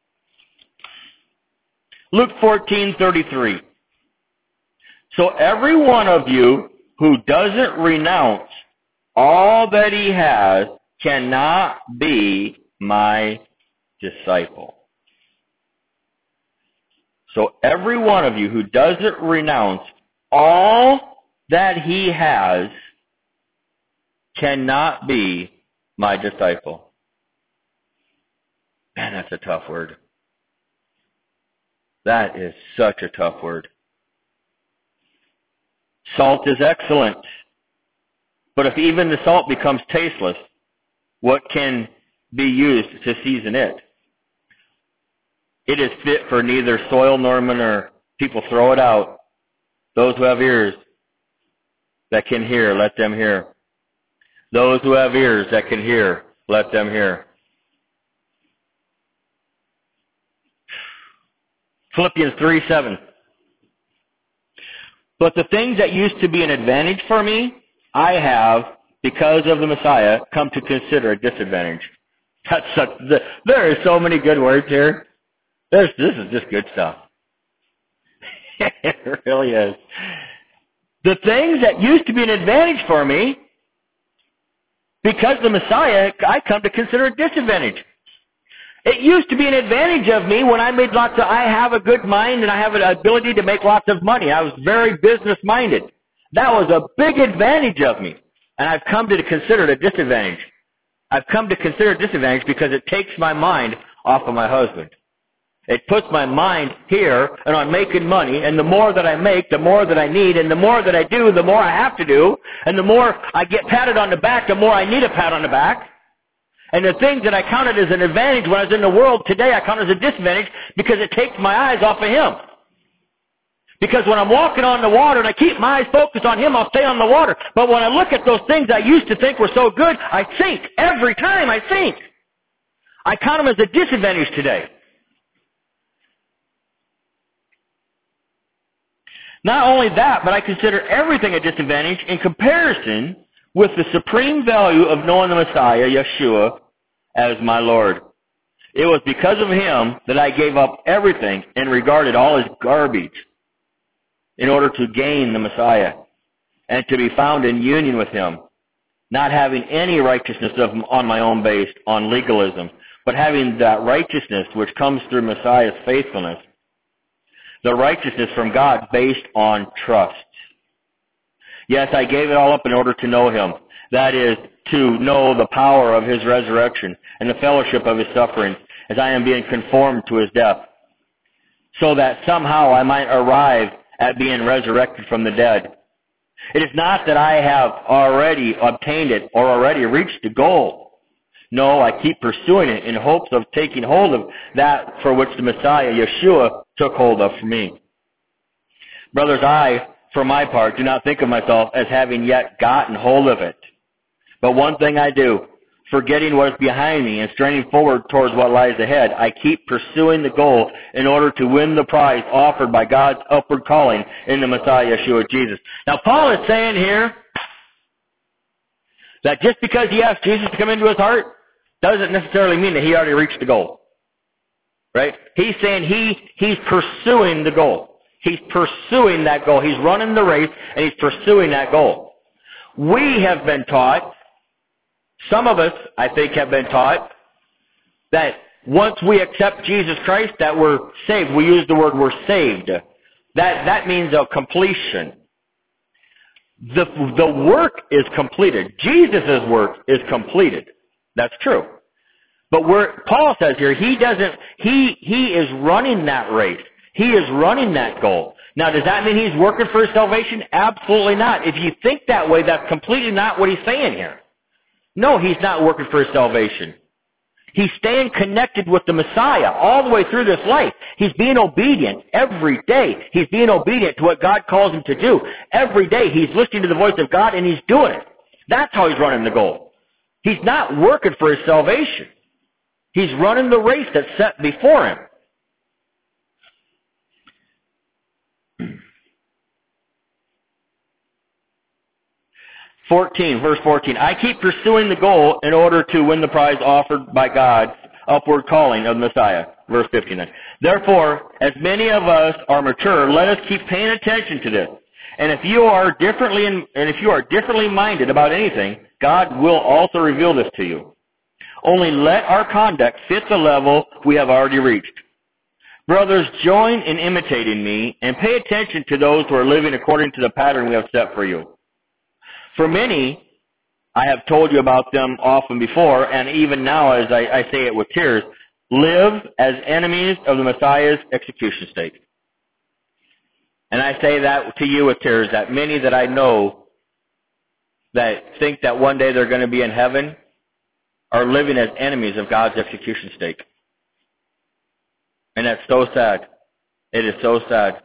Luke fourteen thirty-three. So every one of you who doesn't renounce all that he has cannot be my disciple. So every one of you who doesn't renounce all that he has cannot be my disciple. Man, that's a tough word. That is such a tough word. Salt is excellent. But if even the salt becomes tasteless, what can be used to season it? It is fit for neither soil nor manure. People throw it out. Those who have ears that can hear, let them hear. Those who have ears that can hear, let them hear. Philippians three seven. But the things that used to be an advantage for me, I have, because of the Messiah, come to consider a disadvantage. That's such, there are so many good words here. There's, this is just good stuff. It really is. The things that used to be an advantage for me, because of the Messiah, I come to consider a disadvantage. It used to be an advantage of me when I made lots of, I have a good mind and I have an ability to make lots of money. I was very business minded. That was a big advantage of me. And I've come to consider it a disadvantage. I've come to consider it a disadvantage because it takes my mind off of my husband. It puts my mind here and on making money, and the more that I make, the more that I need, and the more that I do, the more I have to do, and the more I get patted on the back, the more I need a pat on the back. And the things that I counted as an advantage when I was in the world, today I count as a disadvantage because it takes my eyes off of him. Because when I'm walking on the water and I keep my eyes focused on him, I'll stay on the water. But when I look at those things I used to think were so good, I sink. Every time I sink. I count them as a disadvantage today. Not only that, but I consider everything a disadvantage in comparison with the supreme value of knowing the Messiah, Yeshua, as my Lord. It was because of him that I gave up everything and regarded all as garbage in order to gain the Messiah and to be found in union with him, not having any righteousness of, on my own based on legalism, but having that righteousness which comes through Messiah's faithfulness, the righteousness from God based on trust. Yes, I gave it all up in order to know him. That is, to know the power of his resurrection and the fellowship of his sufferings as I am being conformed to his death, so that somehow I might arrive at being resurrected from the dead. It is not that I have already obtained it or already reached the goal. No, I keep pursuing it in hopes of taking hold of that for which the Messiah, Yeshua, took hold of for me. Brothers, I, for my part, do not think of myself as having yet gotten hold of it. But one thing I do, forgetting what is behind me and straining forward towards what lies ahead, I keep pursuing the goal in order to win the prize offered by God's upward calling in the Messiah, Yeshua, Jesus. Now, Paul is saying here that just because he asked Jesus to come into his heart doesn't necessarily mean that he already reached the goal. Right? He's saying he he's pursuing the goal. He's pursuing that goal. He's running the race, and he's pursuing that goal. We have been taught, some of us, I think, have been taught, that once we accept Jesus Christ, that we're saved. We use the word we're saved. That that means a completion. The, the work is completed. Jesus' work is completed. That's true. But where Paul says here, he doesn't, he, he is running that race. He is running that goal. Now, does that mean he's working for his salvation? Absolutely not. If you think that way, that's completely not what he's saying here. No, he's not working for his salvation. He's staying connected with the Messiah all the way through this life. He's being obedient every day. He's being obedient to what God calls him to do. Every day he's listening to the voice of God and he's doing it. That's how he's running the goal. He's not working for his salvation. He's running the race that's set before him. fourteen, verse fourteen. I keep pursuing the goal in order to win the prize offered by God's upward calling of the Messiah. Verse fifteen. Therefore, as many of us are mature, let us keep paying attention to this. And if you are differently in, and if you are differently minded about anything, God will also reveal this to you. Only let our conduct fit the level we have already reached. Brothers, join in imitating me and pay attention to those who are living according to the pattern we have set for you. For many, I have told you about them often before, and even now as I, I say it with tears, live as enemies of the Messiah's execution stake. And I say that to you with tears, that many that I know that think that one day they're going to be in heaven are living as enemies of God's execution stake. And that's so sad. It is so sad.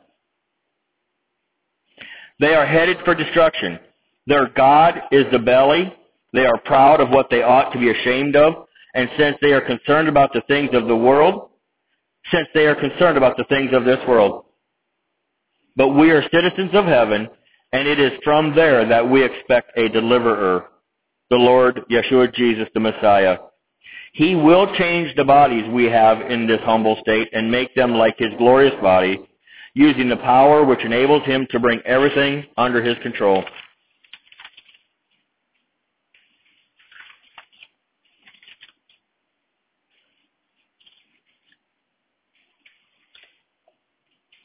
They are headed for destruction. Their God is the belly. They are proud of what they ought to be ashamed of. And since they are concerned about the things of the world, since they are concerned about the things of this world. But we are citizens of heaven, and it is from there that we expect a deliverer, the Lord Yeshua Jesus, the Messiah. He will change the bodies we have in this humble state and make them like his glorious body, using the power which enables him to bring everything under his control.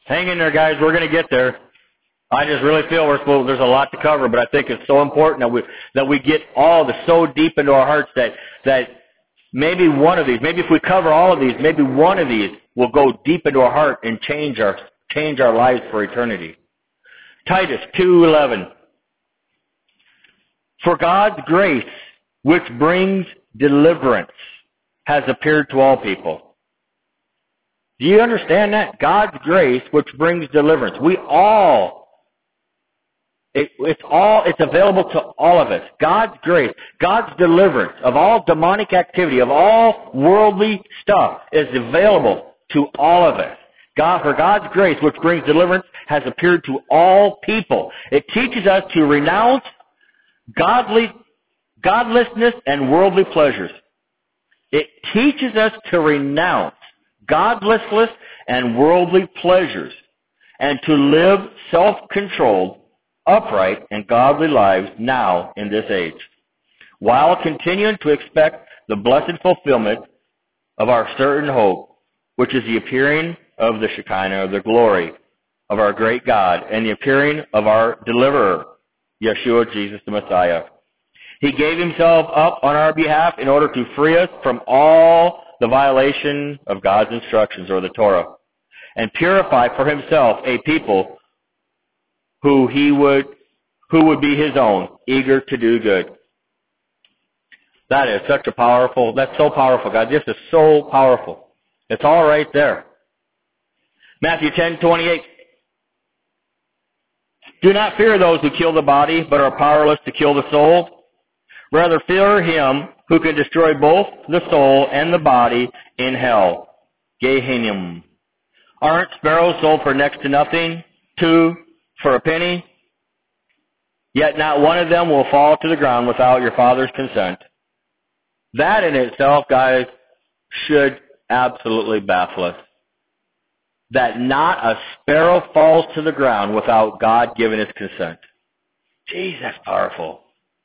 Hang in there, guys. We're going to get there. I just really feel we're supposed, there's a lot to cover, but I think it's so important that we that we get all this so deep into our hearts that that maybe one of these, maybe if we cover all of these, maybe one of these will go deep into our heart and change our change our lives for eternity. Titus two eleven. For God's grace, which brings deliverance, has appeared to all people. Do you understand that? God's grace, which brings deliverance. We all It, it's all, it's available to all of us. God's grace, God's deliverance of all demonic activity, of all worldly stuff is available to all of us. God, for God's grace, which brings deliverance, has appeared to all people. It teaches us to renounce godly, godlessness and worldly pleasures. It teaches us to renounce godlessness and worldly pleasures and to live self-controlled, upright, and godly lives now in this age, while continuing to expect the blessed fulfillment of our certain hope, which is the appearing of the Shekinah, of the glory of our great God, and the appearing of our deliverer, Yeshua, Jesus the Messiah. He gave himself up on our behalf in order to free us from all the violation of God's instructions, or the Torah, and purify for himself a people who he would, who would be his own, eager to do good. That is such a powerful, that's so powerful, God. This is so powerful. It's all right there. Matthew ten twenty-eight. Do not fear those who kill the body, but are powerless to kill the soul. Rather fear him who can destroy both the soul and the body in hell. Gehenna. Aren't sparrows sold for next to nothing? Two for a penny? Yet not one of them will fall to the ground without your Father's consent. That in itself, guys, should absolutely baffle us. That not a sparrow falls to the ground without God giving his consent. Jeez, that's powerful.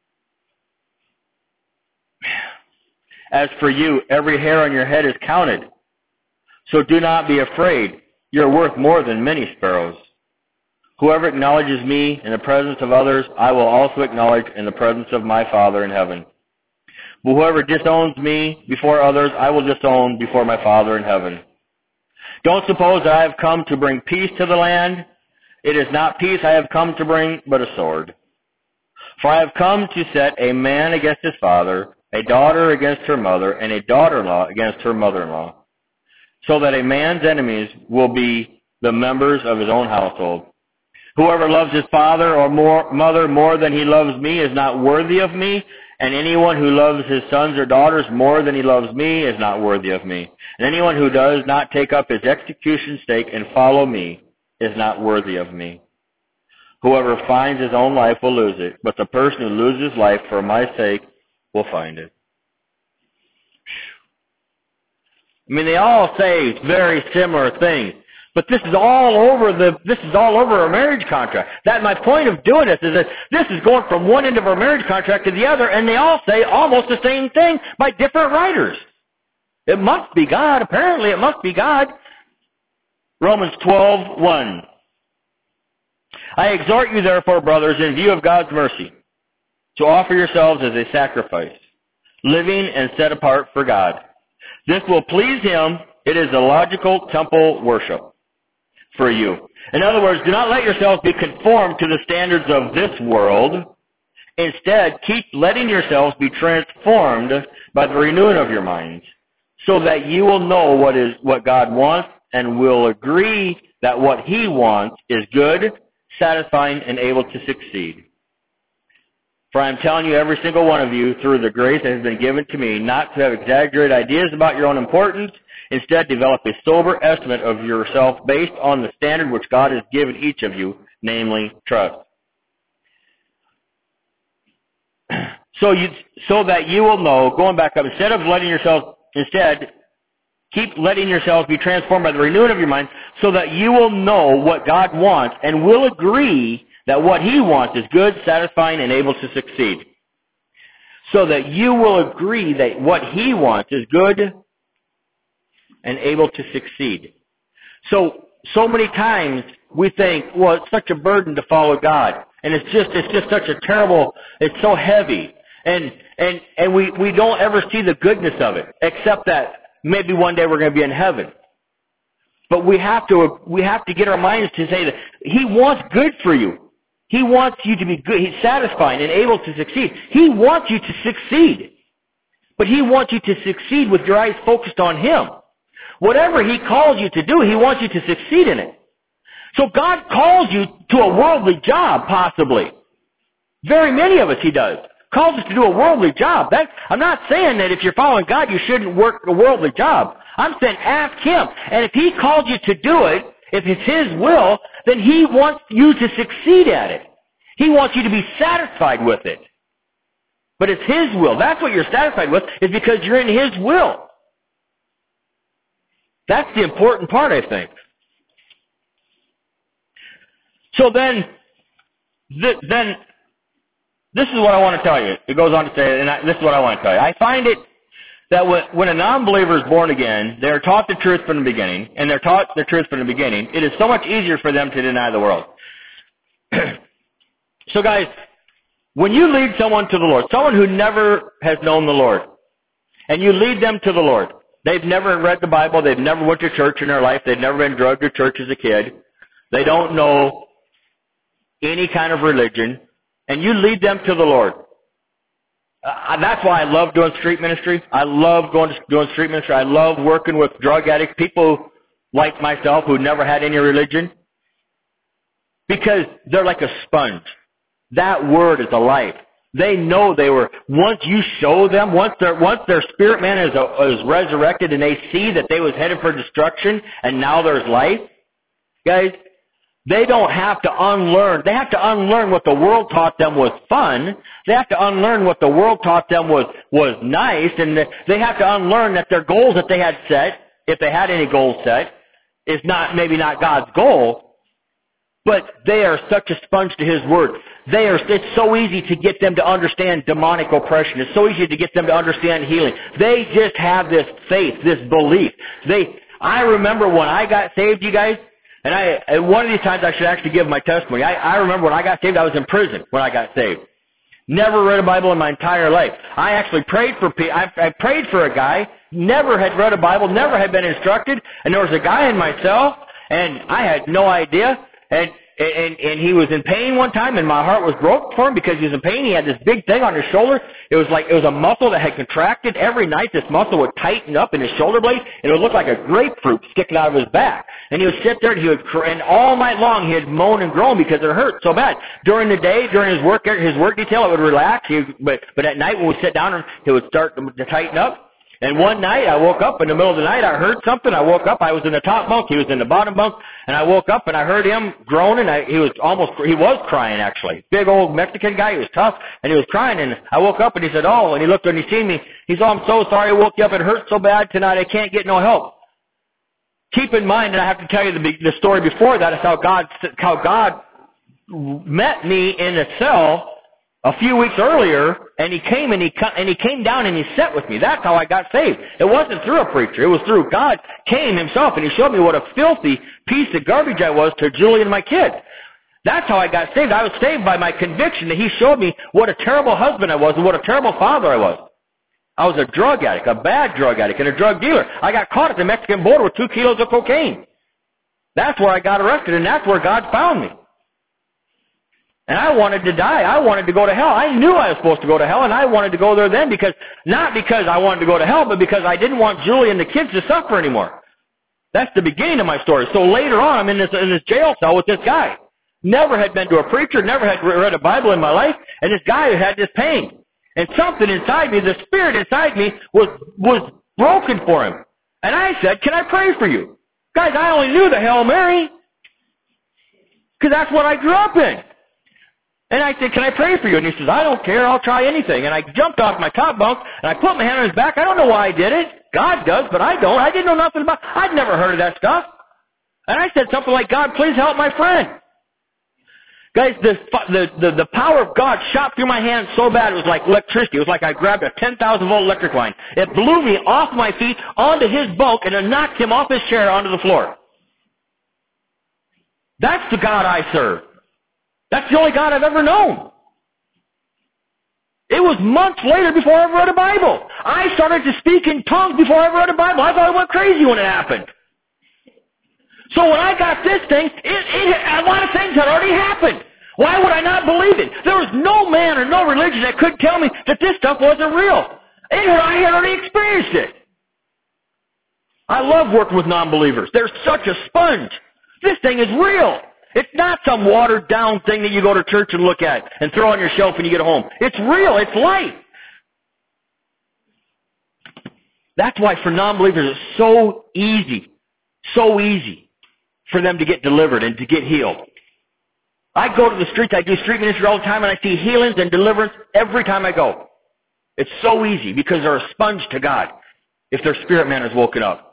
As for you, every hair on your head is counted. So do not be afraid. You're worth more than many sparrows. Whoever acknowledges me in the presence of others, I will also acknowledge in the presence of my Father in heaven. But whoever disowns me before others, I will disown before my Father in heaven. Don't suppose that I have come to bring peace to the land. It is not peace I have come to bring, but a sword. For I have come to set a man against his father, a daughter against her mother, and a daughter-in-law against her mother-in-law, so that a man's enemies will be the members of his own household. Whoever loves his father or more, mother more than he loves me is not worthy of me, and anyone who loves his sons or daughters more than he loves me is not worthy of me. And anyone who does not take up his execution stake and follow me is not worthy of me. Whoever finds his own life will lose it, but the person who loses life for my sake will find it. I mean, they all say very similar things, but this is all over the, this is all over our marriage contract. That my point of doing this is that this is going from one end of our marriage contract to the other, and they all say almost the same thing by different writers. It must be God. Apparently it must be God. Romans twelve one. I exhort you therefore, brothers, in view of God's mercy, to offer yourselves as a sacrifice, living and set apart for God. This will please him. It is the logical temple worship for you. In other words, do not let yourselves be conformed to the standards of this world. Instead, keep letting yourselves be transformed by the renewing of your minds, so that you will know what is what God wants and will agree that what he wants is good, satisfying, and able to succeed. For I am telling you, every single one of you, through the grace that has been given to me, not to have exaggerated ideas about your own importance. Instead, develop a sober estimate of yourself based on the standard which God has given each of you, namely trust. So you, so that you will know, going back up, instead of letting yourself, instead, keep letting yourselves be transformed by the renewing of your mind, so that you will know what God wants and will agree that what he wants is good, satisfying, and able to succeed. So that you will agree that what he wants is good and able to succeed. So so many times we think, well, it's such a burden to follow God. And it's just, it's just such a terrible, it's so heavy. And, and, and we, we don't ever see the goodness of it, except that maybe one day we're going to be in heaven. But we have to, we have to get our minds to say that He wants good for you. He wants you to be good. He's satisfying and able to succeed. He wants you to succeed. But He wants you to succeed with your eyes focused on Him. Whatever He calls you to do, He wants you to succeed in it. So God calls you to a worldly job, possibly. Very many of us He does. Calls us to do a worldly job. That, I'm not saying that if you're following God, you shouldn't work a worldly job. I'm saying ask Him. And if He called you to do it, if it's His will, then He wants you to succeed at it. He wants you to be satisfied with it. But it's His will. That's what you're satisfied with, is because you're in His will. That's the important part, I think. So then, th- then, this is what I want to tell you. It goes on to say, and I, this is what I want to tell you. I find it that when, when a non-believer is born again, they're taught the truth from the beginning, and they're taught the truth from the beginning, it is so much easier for them to deny the world. So guys, when you lead someone to the Lord, someone who never has known the Lord, and you lead them to the Lord, they've never read the Bible, they've never went to church in their life, they've never been drugged to church as a kid, they don't know any kind of religion, and you lead them to the Lord. Uh, that's why I love doing street ministry. I love going to doing street ministry. I love working with drug addicts, people like myself who never had any religion, because they're like a sponge. That word is alive. They know they were, once you show them, once their, once their spirit man is, is resurrected and they see that they was headed for destruction and now there's life, guys, they don't have to unlearn. They have to unlearn what the world taught them was fun. They have to unlearn what the world taught them was, was nice. And they have to unlearn that their goals that they had set, if they had any goals set, is not, maybe not God's goal. But they are such a sponge to His Word. They are, it's so easy to get them to understand demonic oppression. It's so easy to get them to understand healing. They just have this faith, this belief. They, I remember when I got saved, you guys, and I, and one of these times I should actually give my testimony. I, I remember when I got saved, I was in prison when I got saved. Never read a Bible in my entire life. I actually prayed for, I, I prayed for a guy, never had read a Bible, never had been instructed, and there was a guy in my cell, and I had no idea. And, and, and he was in pain one time, and my heart was broke for him because he was in pain. He had this big thing on his shoulder. It was like, it was a muscle that had contracted. Every night this muscle would tighten up in his shoulder blade, and it would look like a grapefruit sticking out of his back. And he would sit there, and he would, and all night long he would moan and groan because it hurt so bad. During the day, during his work, his work detail, it would relax. He, but, but at night when we sit down, it would start to, to tighten up. And one night, I woke up in the middle of the night, I heard something, I woke up, I was in the top bunk, he was in the bottom bunk, and I woke up and I heard him groaning, I, he was almost, he was crying actually. Big old Mexican guy, he was tough, and he was crying, and I woke up and he said, oh, and he looked and he seen me, he said, oh, I'm so sorry I woke you up, it hurts so bad tonight, I can't get no help. Keep in mind, and I have to tell you the, the story before that, is how God, how God met me in a cell a few weeks earlier, and he came and he and he came down and he sat with me. That's how I got saved. It wasn't through a preacher. It was through God came Himself, and He showed me what a filthy piece of garbage I was to Julie and my kids. That's how I got saved. I was saved by my conviction that He showed me what a terrible husband I was and what a terrible father I was. I was a drug addict, a bad drug addict, and a drug dealer. I got caught at the Mexican border with two kilos of cocaine. That's where I got arrested, and that's where God found me. And I wanted to die. I wanted to go to hell. I knew I was supposed to go to hell, and I wanted to go there then because, not because I wanted to go to hell, but because I didn't want Julie and the kids to suffer anymore. That's the beginning of my story. So later on, I'm in this, in this jail cell with this guy. Never had been to a preacher, never had read a Bible in my life, and this guy had this pain. And something inside me, the spirit inside me, was, was broken for him. And I said, can I pray for you? Guys, I only knew the Hail Mary because that's what I grew up in. And I said, can I pray for you? And he says, I don't care. I'll try anything. And I jumped off my top bunk, and I put my hand on his back. I don't know why I did it. God does, but I don't. I didn't know nothing about it. I'd never heard of that stuff. And I said something like, God, please help my friend. Guys, the, the, the, the power of God shot through my hand so bad it was like electricity. It was like I grabbed a ten thousand volt electric line. It blew me off my feet onto his bunk, and it knocked him off his chair onto the floor. That's the God I serve. That's the only God I've ever known. It was months later before I ever read a Bible. I started to speak in tongues before I ever read a Bible. I thought I went crazy when it happened. So when I got this thing, it, it, a lot of things had already happened. Why would I not believe it? There was no man or no religion that could tell me that this stuff wasn't real. It, I had already experienced it. I love working with non-believers. They're such a sponge. This thing is real. It's not some watered down thing that you go to church and look at and throw on your shelf when you get home. It's real. It's life. That's why for non-believers it's so easy, so easy for them to get delivered and to get healed. I go to the streets, I do street ministry all the time, and I see healings and deliverance every time I go. It's so easy because they're a sponge to God if their spirit man is woken up.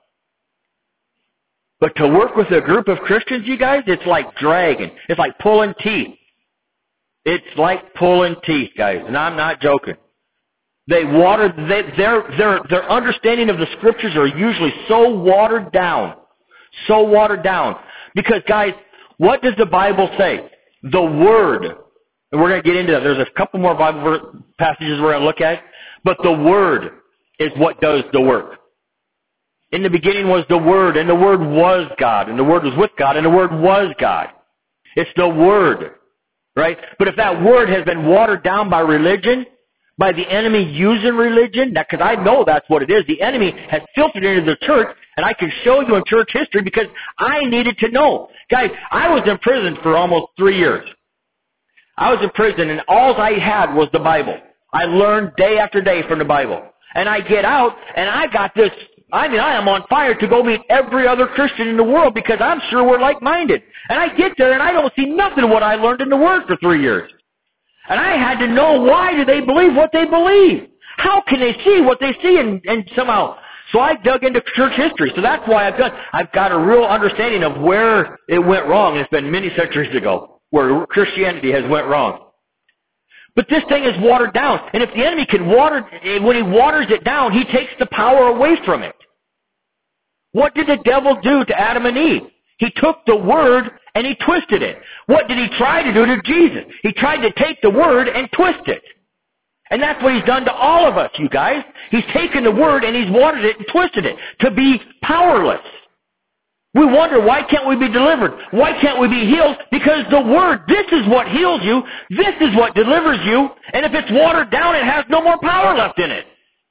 But to work with a group of Christians, you guys, it's like dragging. It's like pulling teeth. It's like pulling teeth, guys, and I'm not joking. They water, they, their, their, their understanding of the Scriptures are usually so watered down. So watered down. Because, guys, what does the Bible say? The Word. And we're going to get into that. There's a couple more Bible passages we're going to look at. But the Word is what does the work. In the beginning was the Word, and the Word was God, and the Word was with God, and the Word was God. It's the Word, right? But if that Word has been watered down by religion, by the enemy using religion, because I know that's what it is. The enemy has filtered into the church, and I can show you in church history because I needed to know. Guys, I was in prison for almost three years. I was in prison, and all I had was the Bible. I learned day after day from the Bible. And I get out, and I got this, I mean, I am on fire to go meet every other Christian in the world because I'm sure we're like-minded. And I get there, and I don't see nothing of what I learned in the Word for three years. And I had to know, why do they believe what they believe? How can they see what they see and, and somehow? So I dug into church history. So that's why I've done, I've got a real understanding of where it went wrong. It's been many centuries ago where Christianity has went wrong. But this thing is watered down. And if the enemy can water, when he waters it down, he takes the power away from it. What did the devil do to Adam and Eve? He took the Word and he twisted it. What did he try to do to Jesus? He tried to take the Word and twist it. And that's what he's done to all of us, you guys. He's taken the Word and he's watered it and twisted it to be powerless. We wonder, why can't we be delivered? Why can't we be healed? Because the Word, this is what heals you. This is what delivers you. And if it's watered down, it has no more power left in it.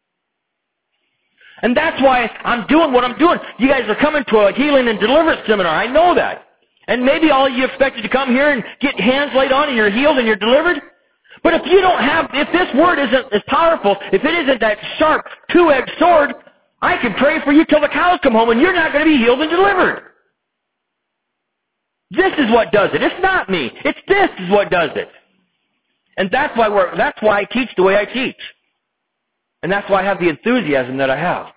And that's why I'm doing what I'm doing. You guys are coming to a healing and deliverance seminar. I know that. And maybe all you expected to come here and get hands laid on and you're healed and you're delivered. But if you don't have, if this Word isn't as powerful, if it isn't that sharp, two-edged sword, I can pray for you till the cows come home and you're not going to be healed and delivered. This is what does it. It's not me. It's this is what does it. And that's why we're, that's why I teach the way I teach. And that's why I have the enthusiasm that I have.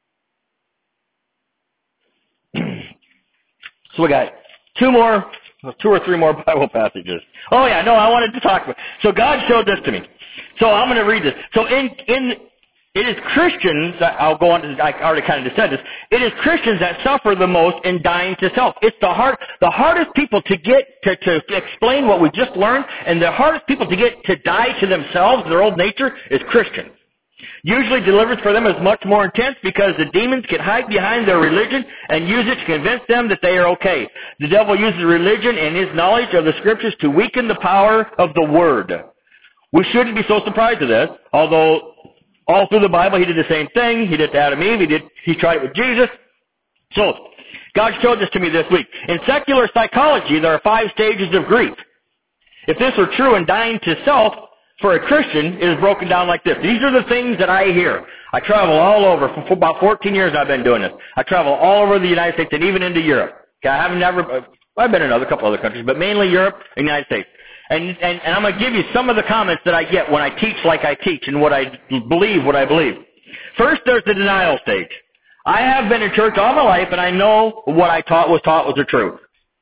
So we got two more, two or three more Bible passages. Oh yeah, no, I wanted to talk about. So God showed this to me. So I'm going to read this. So in, in, it is Christians, I'll go on to, I already kind of said this, it is Christians that suffer the most in dying to self. It's the hard, the hardest people to get, to, to explain what we just learned, and the hardest people to get to die to themselves, their old nature, is Christians. Usually deliverance for them is much more intense because the demons can hide behind their religion and use it to convince them that they are okay. The devil uses religion and his knowledge of the Scriptures to weaken the power of the Word. We shouldn't be so surprised at this, although all through the Bible he did the same thing. He did it to Adam and Eve. He, did, he tried it with Jesus. So, God showed this to me this week. In secular psychology, there are five stages of grief. If this were true in dying to self, for a Christian, it is broken down like this. These are the things that I hear. I travel all over. For about fourteen years I've been doing this. I travel all over the United States and even into Europe. Okay, I haven't never, I've been in other couple other countries, but mainly Europe and the United States. And, and, and I'm going to give you some of the comments that I get when I teach like I teach and what I believe what I believe. First, there's the denial stage. I have been in church all my life and I know what I taught was taught was the truth.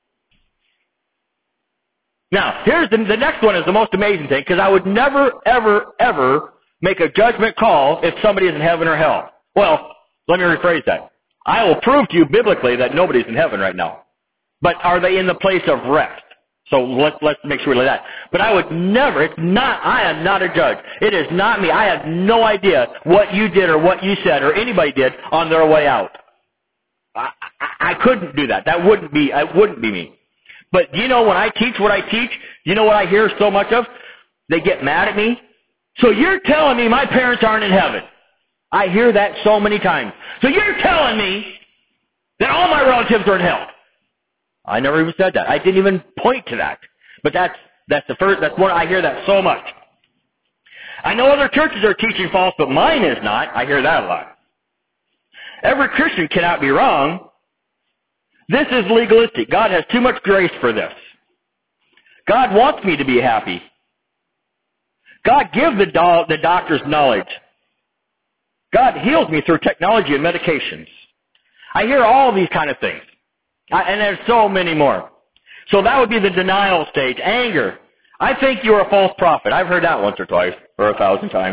Now, here's the, the next one is the most amazing thing, because I would never, ever, ever make a judgment call if somebody is in heaven or hell. Well, let me rephrase that. I will prove to you biblically that nobody's in heaven right now. But are they in the place of rest? So let's, let's make sure we like that. But I would never, it's not, I am not a judge. It is not me. I have no idea what you did or what you said or anybody did on their way out. I, I, I couldn't do that. That wouldn't be, it wouldn't be me. But you know when I teach what I teach, you know what I hear so much of? They get mad at me. So you're telling me my parents aren't in heaven. I hear that so many times. So you're telling me that all my relatives are in hell. I never even said that. I didn't even point to that. But that's, that's the first, that's one, I hear that so much. I know other churches are teaching false, but mine is not. I hear that a lot. Every Christian cannot be wrong. This is legalistic. God has too much grace for this. God wants me to be happy. God gives the, do- the doctors knowledge. God heals me through technology and medications. I hear all these kind of things. I, and there's so many more. So that would be the denial stage. Anger. I think you're a false prophet. I've heard that once or twice, or a thousand times.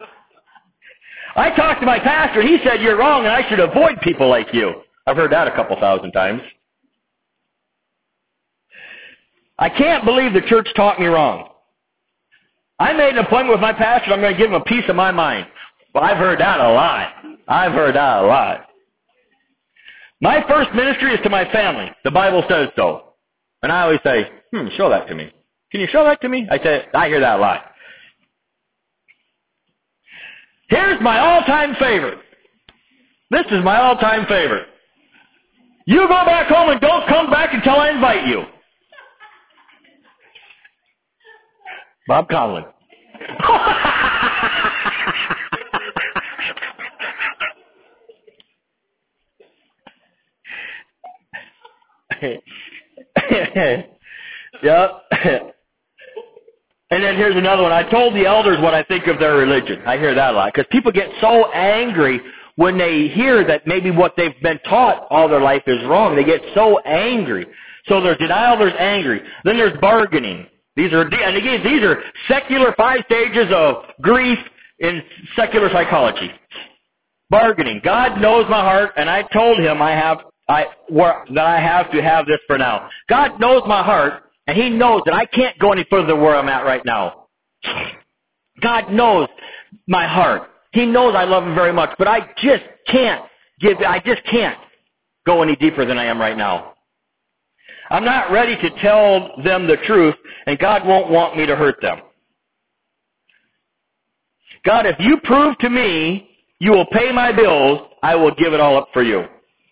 I talked to my pastor, and he said you're wrong, and I should avoid people like you. I've heard that a couple thousand times. I can't believe the church taught me wrong. I made an appointment with my pastor, I'm going to give him a piece of my mind. Well, I've heard that a lot. I've heard that a lot. My first ministry is to my family. The Bible says so. And I always say, hmm, show that to me. Can you show that to me? I say, I hear that a lot. Here's my all-time favorite. This is my all-time favorite. You go back home and don't come back until I invite you. Bob Conlon. Yep. And then here's another one. I told the elders what I think of their religion. I hear that a lot. Because people get so angry when they hear that maybe what they've been taught all their life is wrong. They get so angry. So there's denial, there's angry. Then there's bargaining. These are, and again, these are secular five stages of grief in secular psychology. Bargaining. God knows my heart, and I told him I have, I, where, that I have to have this for now. God knows my heart, and he knows that I can't go any further where I'm at right now. God knows my heart. He knows I love him very much, but I just can't give, I just can't go any deeper than I am right now. I'm not ready to tell them the truth, and God won't want me to hurt them. God, if you prove to me you will pay my bills, I will give it all up for you.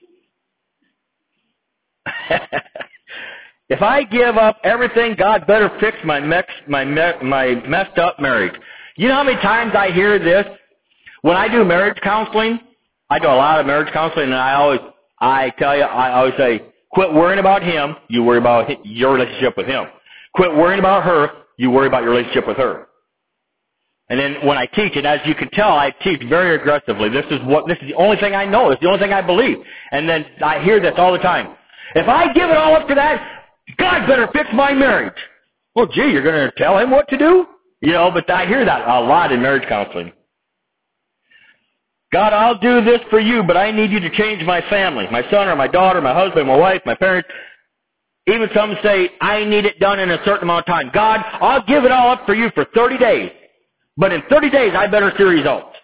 If I give up everything, God better fix my mex, my me, my messed up marriage. You know how many times I hear this? When I do marriage counseling, I do a lot of marriage counseling, and I always, I tell you, I always say, quit worrying about him, you worry about your relationship with him. Quit worrying about her, you worry about your relationship with her. And then when I teach, and as you can tell, I teach very aggressively. This is what, this is the only thing I know. It's the only thing I believe. And then I hear this all the time. If I give it all up for that, God better fix my marriage. Well, gee, you're going to tell him what to do? You know, but I hear that a lot in marriage counseling. God, I'll do this for you, but I need you to change my family, my son or my daughter, my husband, my wife, my parents. Even some say, I need it done in a certain amount of time. God, I'll give it all up for you for thirty days. But in thirty days, I better see results.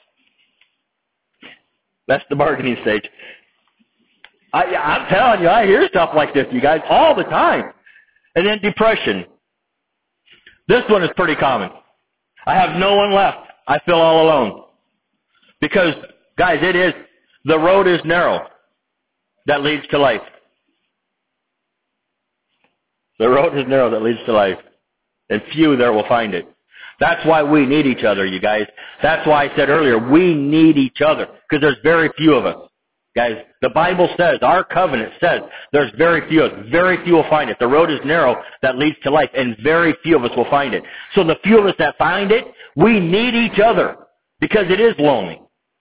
That's the bargaining stage. I, I'm telling you, I hear stuff like this, you guys, all the time. And then depression. This one is pretty common. I have no one left. I feel all alone. Because, guys, it is, the road is narrow that leads to life. The road is narrow that leads to life. And few there will find it. That's why we need each other, you guys. That's why I said earlier, we need each other. Because there's very few of us. Guys, the Bible says, our covenant says, there's very few of us. Very few will find it. The road is narrow that leads to life, and very few of us will find it. So the few of us that find it, we need each other. Because it is lonely.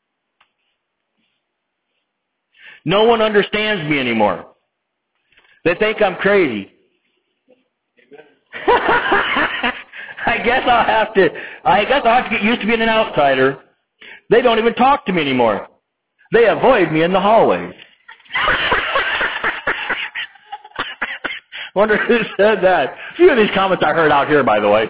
No one understands me anymore. They think I'm crazy. I guess I'll have to, I guess I'll have to get used to being an outsider. They don't even talk to me anymore. They avoid me in the hallways. Wonder who said that. A few of these comments I heard out here, by the way.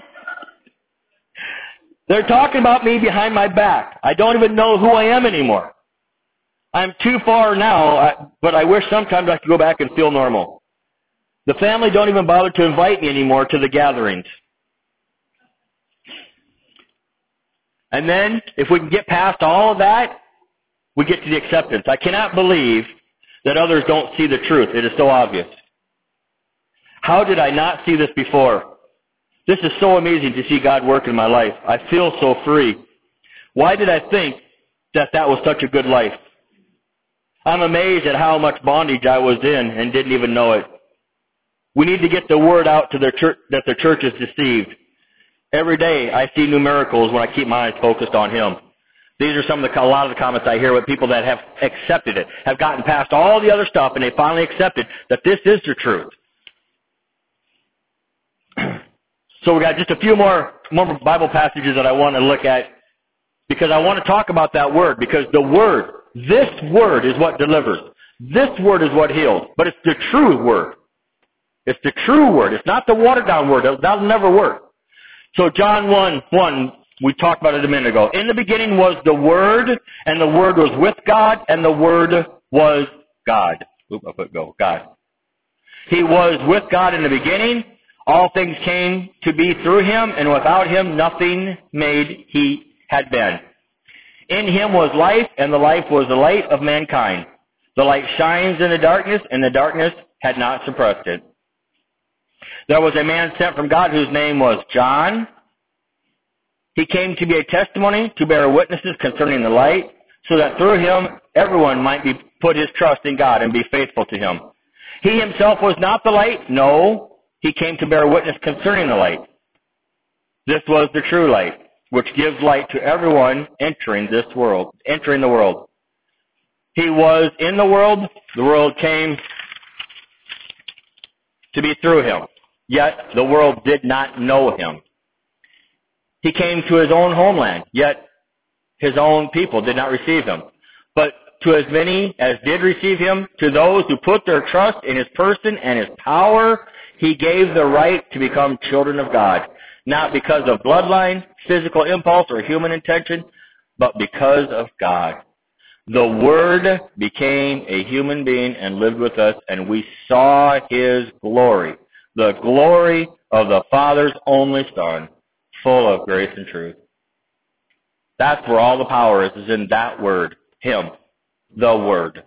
They're talking about me behind my back. I don't even know who I am anymore. I'm too far now, but I wish sometimes I could go back and feel normal. The family don't even bother to invite me anymore to the gatherings. And then, if we can get past all of that, we get to the acceptance. I cannot believe that others don't see the truth. It is so obvious. How did I not see this before? This is so amazing to see God work in my life. I feel so free. Why did I think that that was such a good life? I'm amazed at how much bondage I was in and didn't even know it. We need to get the word out to the church that the church is deceived. Every day I see new miracles when I keep my eyes focused on Him. These are some of the, a lot of the comments I hear with people that have accepted it, have gotten past all the other stuff, and they finally accepted that this is the truth. So we got just a few more, more Bible passages that I want to look at because I want to talk about that word because the word, this word is what delivers. This word is what heals, but it's the true word. It's the true word. It's not the watered down word. That'll never work. So John one, one, we talked about it a minute ago. In the beginning was the Word, and the Word was with God, and the Word was God. Oop, I put go, God. He was with God in the beginning. All things came to be through Him, and without Him nothing made He had been. In Him was life, and the life was the light of mankind. The light shines in the darkness, and the darkness had not suppressed it. There was a man sent from God whose name was John. He came to be a testimony, to bear witnesses concerning the light, so that through him everyone might be put his trust in God and be faithful to Him. He himself was not the light. No, he came to bear witness concerning the light. This was the true light, which gives light to everyone entering this world, entering the world. He was in the world. The world came to be through Him. Yet the world did not know Him. He came to His own homeland, yet His own people did not receive Him. But to as many as did receive Him, to those who put their trust in His person and His power, He gave the right to become children of God, not because of bloodline, physical impulse, or human intention, but because of God. The Word became a human being and lived with us, and we saw His glory, the glory of the Father's only Son, full of grace and truth. That's where all the power is, is in that word, Him, the Word.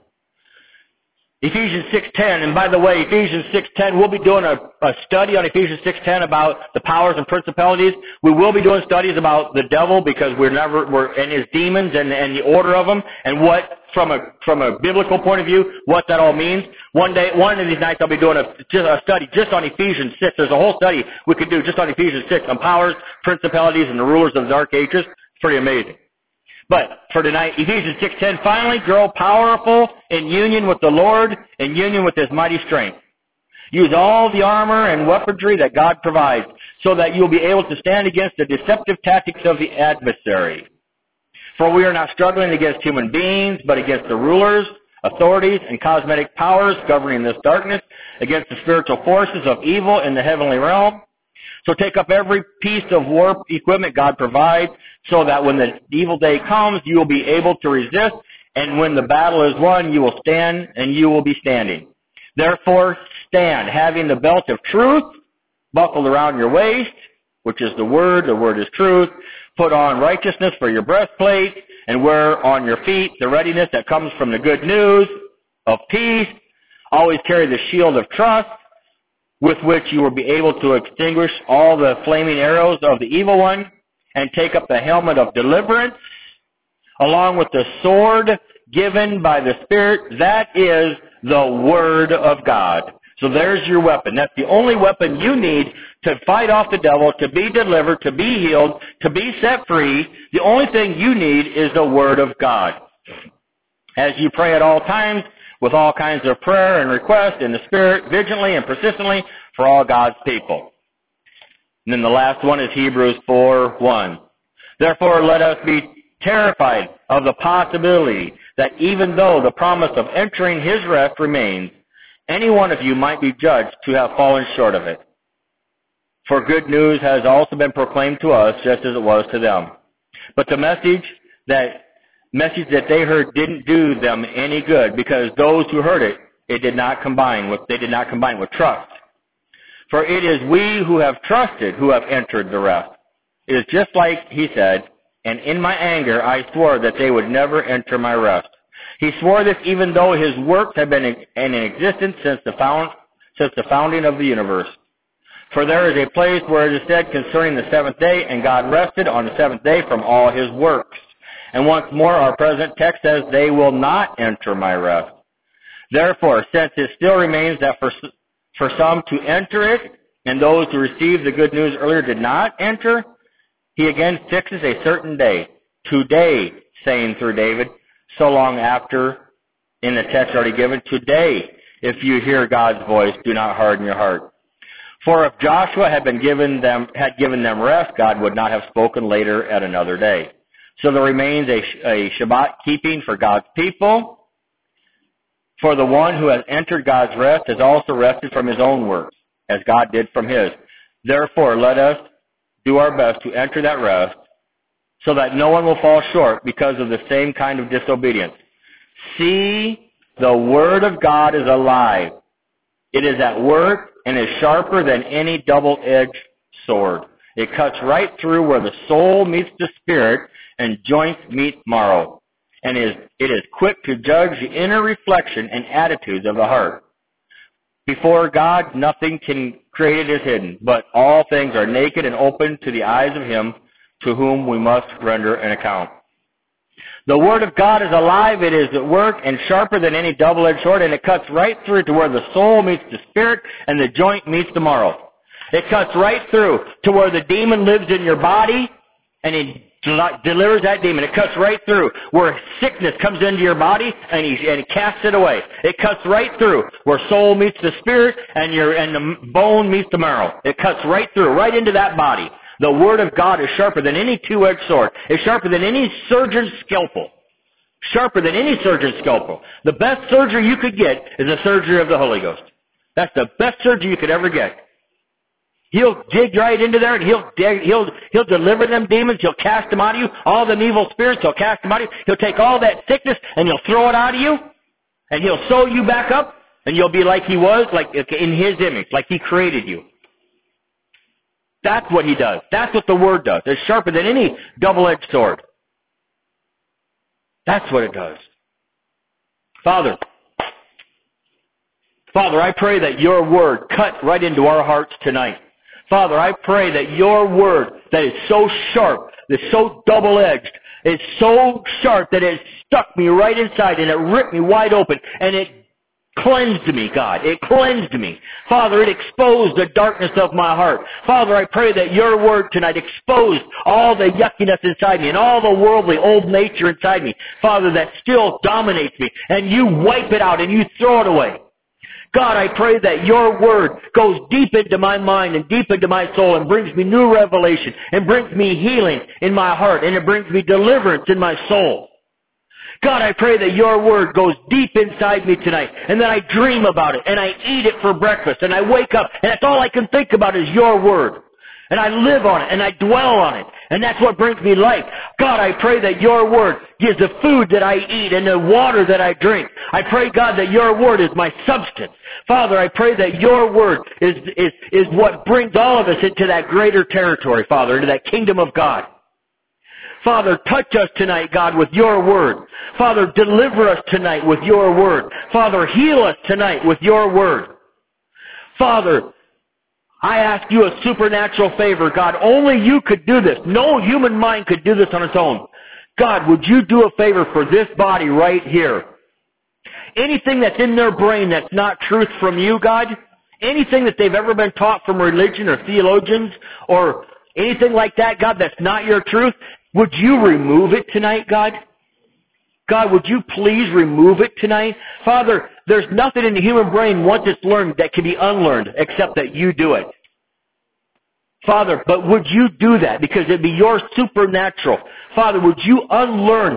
Ephesians six ten, and by the way, Ephesians six ten, we'll be doing a, a study on Ephesians six ten about the powers and principalities. We will be doing studies about the devil because we're never, we're, and his demons and, and the order of them, and what, from a, from a biblical point of view, what that all means. One day, one of these nights I'll be doing a, just a study just on Ephesians six. There's a whole study we could do just on Ephesians six on powers, principalities, and the rulers of the dark ages. It's pretty amazing. But for tonight, Ephesians six ten, finally grow powerful in union with the Lord, in union with His mighty strength. Use all the armor and weaponry that God provides so that you'll be able to stand against the deceptive tactics of the adversary. For we are not struggling against human beings, but against the rulers, authorities, and cosmetic powers governing this darkness, against the spiritual forces of evil in the heavenly realm. So take up every piece of war equipment God provides so that when the evil day comes, you will be able to resist, and when the battle is won, you will stand and you will be standing. Therefore, stand, having the belt of truth buckled around your waist, which is the Word, the Word is truth. Put on righteousness for your breastplate, and wear on your feet the readiness that comes from the good news of peace. Always carry the shield of trust, with which you will be able to extinguish all the flaming arrows of the evil one, and take up the helmet of deliverance, along with the sword given by the Spirit, that is the Word of God. So there's your weapon. That's the only weapon you need to fight off the devil, to be delivered, to be healed, to be set free. The only thing you need is the Word of God. As you pray at all times, with all kinds of prayer and request in the Spirit, vigilantly and persistently for all God's people. And then the last one is Hebrews four one. Therefore, let us be terrified of the possibility that even though the promise of entering His rest remains, any one of you might be judged to have fallen short of it. For good news has also been proclaimed to us, just as it was to them. But the message that message that they heard didn't do them any good, because those who heard it, it did not combine with they did not combine with trust. For it is we who have trusted who have entered the rest. It is just like he said, and in my anger I swore that they would never enter my rest. He swore this even though his works have been in, in existence since the found, since the founding of the universe. For there is a place where it is said concerning the seventh day, and God rested on the seventh day from all his works. And once more our present text says, they will not enter my rest. Therefore, since it still remains that for, for some to enter it, and those who received the good news earlier did not enter, he again fixes a certain day, today, saying through David, so long after, in the text already given, today, if you hear God's voice, do not harden your heart. For if Joshua had been given them, had given them rest, God would not have spoken later at another day. So there remains a, a Shabbat keeping for God's people. For the one who has entered God's rest has also rested from his own works, as God did from his. Therefore, let us do our best to enter that rest, so that no one will fall short because of the same kind of disobedience. See, the Word of God is alive. It is at work and is sharper than any double-edged sword. It cuts right through where the soul meets the spirit and joints meet marrow. And is, it is quick to judge the inner reflection and attitudes of the heart. Before God, nothing can created is hidden, but all things are naked and open to the eyes of him to whom we must render an account. The Word of God is alive, it is at work, and sharper than any double-edged sword, and it cuts right through to where the soul meets the spirit, and the joint meets the marrow. It cuts right through to where the demon lives in your body, and he delivers that demon. It cuts right through where sickness comes into your body, and he, and he casts it away. It cuts right through where soul meets the spirit, and your and the bone meets the marrow. It cuts right through, right into that body. The Word of God is sharper than any two-edged sword. It's sharper than any surgeon's scalpel. Sharper than any surgeon's scalpel. The best surgery you could get is a surgery of the Holy Ghost. That's the best surgery you could ever get. He'll dig right into there, and he'll dig, he'll he'll deliver them demons. He'll cast them out of you. All them evil spirits, he'll cast them out of you. He'll take all that sickness, and he'll throw it out of you, and he'll sew you back up, and you'll be like he was, like in his image, like he created you. That's what he does. That's what the Word does. It's sharper than any double-edged sword. That's what it does. Father, Father, I pray that your Word cut right into our hearts tonight. Father, I pray that your Word that is so sharp, that's so double-edged, is so sharp that it stuck me right inside and it ripped me wide open and it cleansed me, God. It cleansed me. Father, it exposed the darkness of my heart. Father, I pray that your Word tonight exposed all the yuckiness inside me and all the worldly old nature inside me, Father, that still dominates me, and you wipe it out and you throw it away. God, I pray that your Word goes deep into my mind and deep into my soul and brings me new revelation and brings me healing in my heart and it brings me deliverance in my soul. God, I pray that your Word goes deep inside me tonight and that I dream about it and I eat it for breakfast and I wake up and that's all I can think about is your Word. And I live on it and I dwell on it. And that's what brings me life. God, I pray that your Word gives the food that I eat and the water that I drink. I pray, God, that your Word is my substance. Father, I pray that your Word is, is, is what brings all of us into that greater territory, Father, into that kingdom of God. Father, touch us tonight, God, with your Word. Father, deliver us tonight with your Word. Father, heal us tonight with your Word. Father, I ask you a supernatural favor, God. Only you could do this. No human mind could do this on its own. God, would you do a favor for this body right here? Anything that's in their brain that's not truth from you, God, anything that they've ever been taught from religion or theologians or anything like that, God, that's not your truth, would you remove it tonight, God? God, would you please remove it tonight? Father, there's nothing in the human brain once it's learned that can be unlearned except that you do it. Father, but would you do that? Because it'd be your supernatural. Father, would you unlearn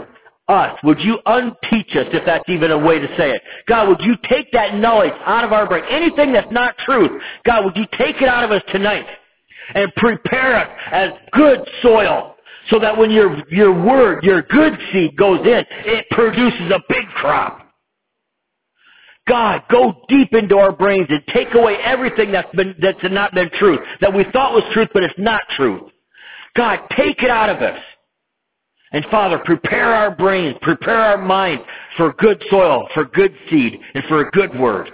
us. Would you unteach us, if that's even a way to say it? God, would you take that knowledge out of our brain? Anything that's not truth, God, would you take it out of us tonight and prepare us as good soil so that when your, your word, your good seed goes in, it produces a big crop. God, go deep into our brains and take away everything that's been, that's not been truth, that we thought was truth, but it's not truth. God, take it out of us. And Father, prepare our brains, prepare our minds for good soil, for good seed, and for a good word.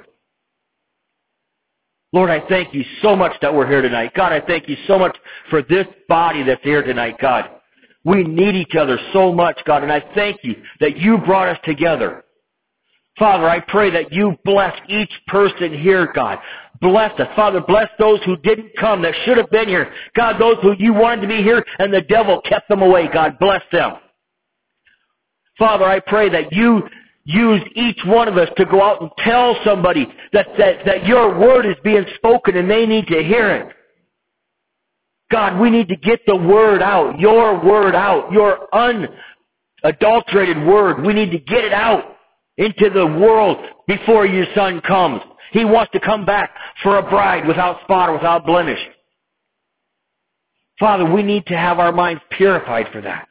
Lord, I thank you so much that we're here tonight. God, I thank you so much for this body that's here tonight, God. We need each other so much, God, and I thank you that you brought us together. Father, I pray that you bless each person here, God. Bless us. Father, bless those who didn't come, that should have been here. God, those who you wanted to be here and the devil kept them away. God, bless them. Father, I pray that you use each one of us to go out and tell somebody that, that, that your word is being spoken and they need to hear it. God, we need to get the word out, your word out, your unadulterated word. We need to get it out into the world before your son comes. He wants to come back for a bride without spot or without blemish. Father, we need to have our minds purified for that.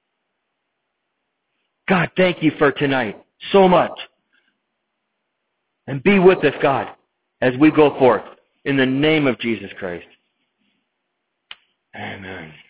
God, thank you for tonight so much. And be with us, God, as we go forth. In the name of Jesus Christ. Amen.